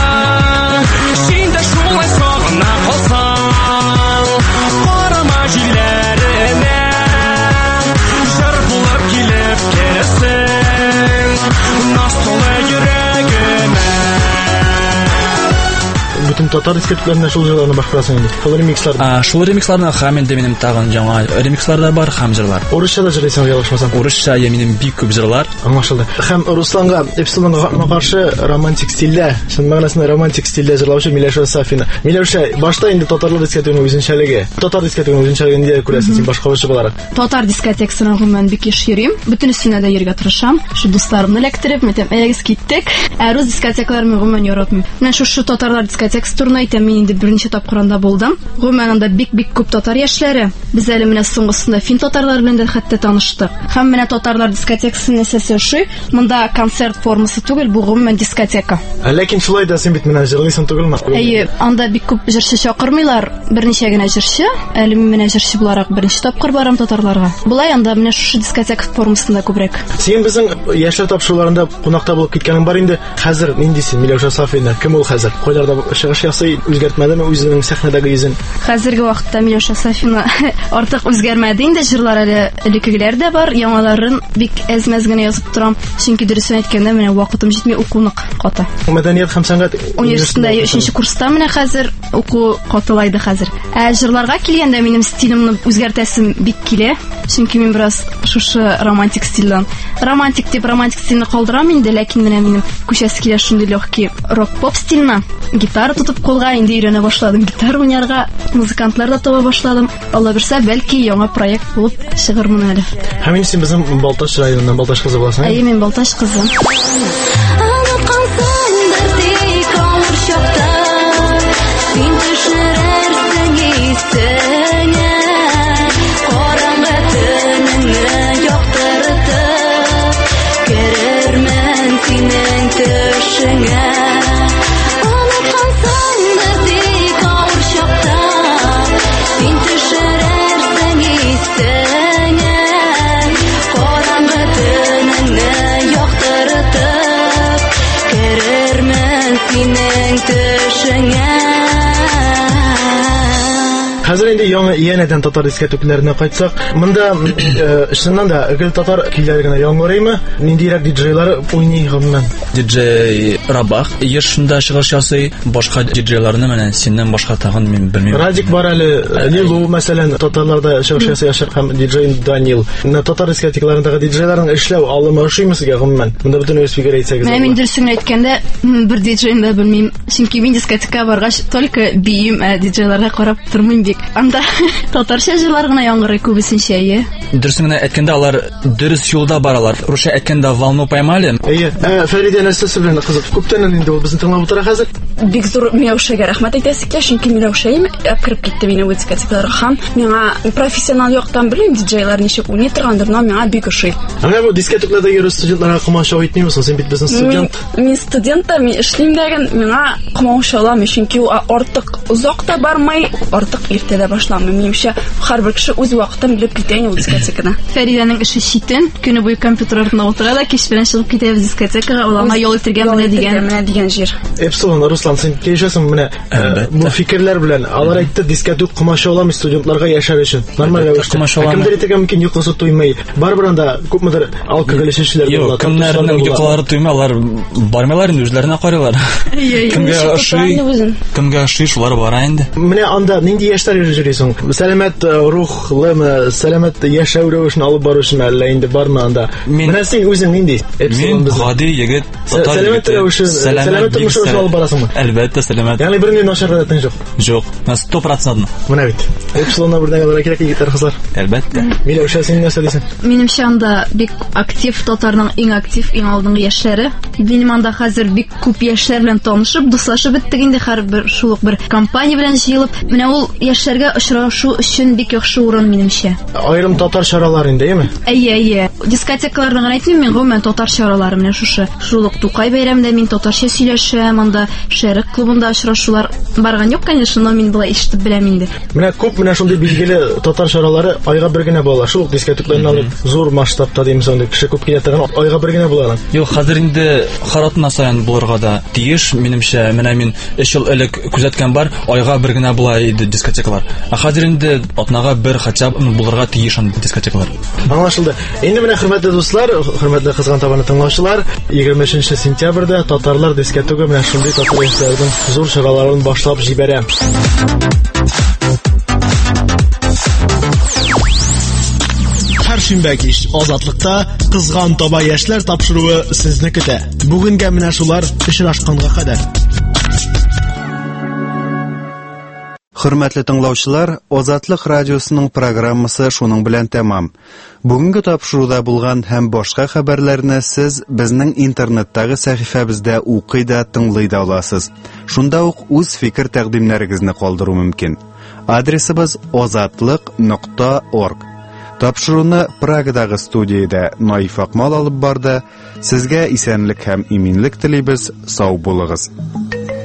Бөтен татар дискотекларында шул җырларны башкарасың инде. Шул ремикслар. А, шул ремиксларны һәм инде минем тагын яңа ремикслар да бар, һәм җырлар. Урысча да җырлыйсың, ялгышмасам. Урысча я минем бик күп җырлар. Аңлашылды. Һәм Русланга, Эпсилонга каршы романтик стильдә, шуның мәгънәсендә романтик стильдә җырлаучы Миләүшә Сафина. Миләүшә, башта инде татарлар дискотегының үзенчәлеге. Татар дискотегының үзенчәлеген нидә күрәсең син башкаручы буларак? Татар дискотекасына гомумән бик еш йөрим. Бөтен өстенә дә йөргә тырышам. Шу дусларымны эләктереп, мәтәм, әйгез киттек. Ә рус дискотекаларын гомумән яратмыйм. Менә шу татарлар дискотекасы текст турында әйтәм, мин инде беренче тапкыр анда булдым. Гомумән анда бик-бик күп татар яшьләре. Без әле менә соңгысында фин татарлар белән дә хәтта таныштык. Һәм менә татарлар дискотекасының әсәсе шу, монда концерт формасы түгел, бу гомумән дискотека. Ләкин шулай да син бит менә җырлыйсың түгелме? Әйе, анда бик күп җырчы чакырмыйлар, берничә генә җырчы. Әле мин менә җырчы буларак беренче тапкыр барам татарларга. Булай анда менә шу дискотека формасында күбрәк. Син безнең яшьләр тапшыруларында кунакта булып киткәнең бар инде. Хәзер ниндисең, Миләүшә Сафина? Кем ул хәзер? Кайларда чыгыш ясый, үзгәртмәдеме үзенең сәхнәдәге йөзен? Хәзерге вакытта Миләүшә Сафина артык үзгәрмәде инде, җырлар әле элеккеләр дә бар, яңаларын бик әз-мәз генә язып торам. Чөнки дөресен әйткәндә менә вакытым җитми, укуны ката. Мәдәният һәм сәнгать университетында өченче курста менә хәзер уку катылайды хәзер. Ә җырларга килгәндә минем стилемне үзгәртәсем бик килә. Чөнки мин бераз шушы романтик стильдән. Романтик дип романтик стильне калдырам инде, ләкин менә минем күчәсе килә шундый легкий рок-поп стильне. Гитара тотып кулга инде өйрәнә башладым. Гитара уйнарга музыкантлар да таба башладым. Алла берсә, бәлки яңа проект булып чыгырмын әле. Һәм син безнең Балташ районыннан Балташ кызы буласың. Әйе, мин Балташ кызы. Хәзер инде яңа янәдән татар дискотекаларына кайтсак, монда чыннан да гел татар көйләре генә яңгырыймы? Ниндирәк диджейлар уйный гомумән? Диджей Рабах ешында чыгыш ясый, башка диджейларны менә синнән башка тагын мин белмим. Радик бар әле, Нилу мәсәлән, татарларда чыгыш ясый һәм диджей Данил. Менә татар дискотекаларындагы диджейларның эшләү алымы шуймы сезгә гомумән? Монда бөтен үз фикер әйтсәгез. Мен дөресен әйткәндә, бер диджейны да белмим. Чөнки мин дискотека баргач только биим, диджейларга карап тормыйм бик. Анда татарча җырлар гына яңгырый күбесенчә, әйе. Дөресен әйткәндә алар дөрес юлда баралар. Русча әйткәндә волну поймали. Әйе. Фәридә нәрсәсе белән кызык. Күптән инде ул безне тыңлап утыра хәзер. Бик зур Миләүшәгә рәхмәт әйтәсек, чөнки Миләүшәем кирип китте мине дискотекаларга һәм миңа профессионал яктан белим диджейлар ничек уйный торгандыр, но миңа бик ошый. Аңа бу дискотекаларда йөрү студентларга комача әйтмисең, син бит безнең студент. Мин студент та, мин эшлим дигән, миңа комача аламы, чөнки ул артык узак та бармый, артык иртә дә башламый. Минемчә, һәрбер кеше үз вакытын билеп китә инде ул дискотекага. Фәридәнең эше читен, көне буе компьютер артында утыра да, кич белән чыгып китә дискотекага, ул аңа ял итергән менә дигән, менә дигән җир. Эпсилон Руслан, син кешәсең менә бу фикерләр белән. Алар әйтте, дискотек комача аламы студентларга яшәр өчен. Нормаль рәвештә. Кемдер итәргә мөмкин йокысы туймый. Барбыр анда күпмедер алкоголь эчүчеләр була. Кемнәрнең йокылары туймый, алар бармыйлар инде, үзләренә карыйлар. Кемгә ошый, кемгә ошый шулар бара инде. Менә анда нинди яшьләр йөрисең? Сәламәт рухлымы, сәламәт яшәү рәвешен алып бару өчен әллә инде бармы анда? Менә син үзең нинди? Мин гади егет, сәламәт рәвешен, сәламәт тормыш алып барасыңмы? Әлбәттә, сәламәт. Ягъни бернинди начар гадәтең юк. Юк, сто процент. Менә бит. Эпсилонда бердән генә кирәк егетләр, кызлар. Әлбәттә. Миләүшә, син нәрсә дисең? Минемчә анда бик актив татарның иң актив, иң алдынгы яшьләре. Минем анда хәзер бик күп яшьләр белән танышып, дуслашып беттек инде, һәрбер шул бер компания белән җыелып, менә ул яшьләргә очрашу өчен бик яхшы урын минемчә. Аерым татар чаралары инде, әйеме? Әйе, әйе. Дискотекаларны гына әйтмим, мин гомумән татар чаралары менә шушы. Шул ук Тукай бәйрәмендә мин татарча сөйләшәм, анда Шәрык клубында очрашулар барган юк, конечно, но мин булай ишетеп беләм инде. Менә күп менә шундый билгеле татар чаралары айга бер генә була. Шул дискотекларны алып зур масштабта димсәң инде, кеше күп килә торган айга бер генә була. Юк, хәзер инде харатына саян булырга да тиеш, минемчә. Менә мин өч ел элек күзәткән бар, айга бер генә була иде дискотекалар. Ә хәзер инде атнага бер хотя бы булырга тиеш ан дискотекалар. Аңлашылды. Инде менә хөрмәтле дуслар, хөрмәтле кызган табаны тыңлаучылар, егерменче сентябрьдә татарлар дискотега менә шундый татар яшьләренең зур чараларын башлап җибәрә. Һәр шимбә кич Азатлыкта кызган таба яшьләр тапшыруы сезне көтә. Бүгенгә менә шулар очрашканга кадәр. Хөрмәтле тыңлаучылар, Азатлык радиосының программасы шуның белән тәмам. Бүгенге тапшыруда булган һәм башка хәбәрләрне сез безнең интернеттагы сәхифәбездә укый да, тыңлый да аласыз. Шунда ук үз фикер тәкъдимнәрегезне калдыру мөмкин. Адресыбыз азатлык нокта орг. Тапшыруны Прагадагы студиядә Наиф Акмал алып барды. Сезгә исәнлек һәм иминлек телибез. Сау булыгыз.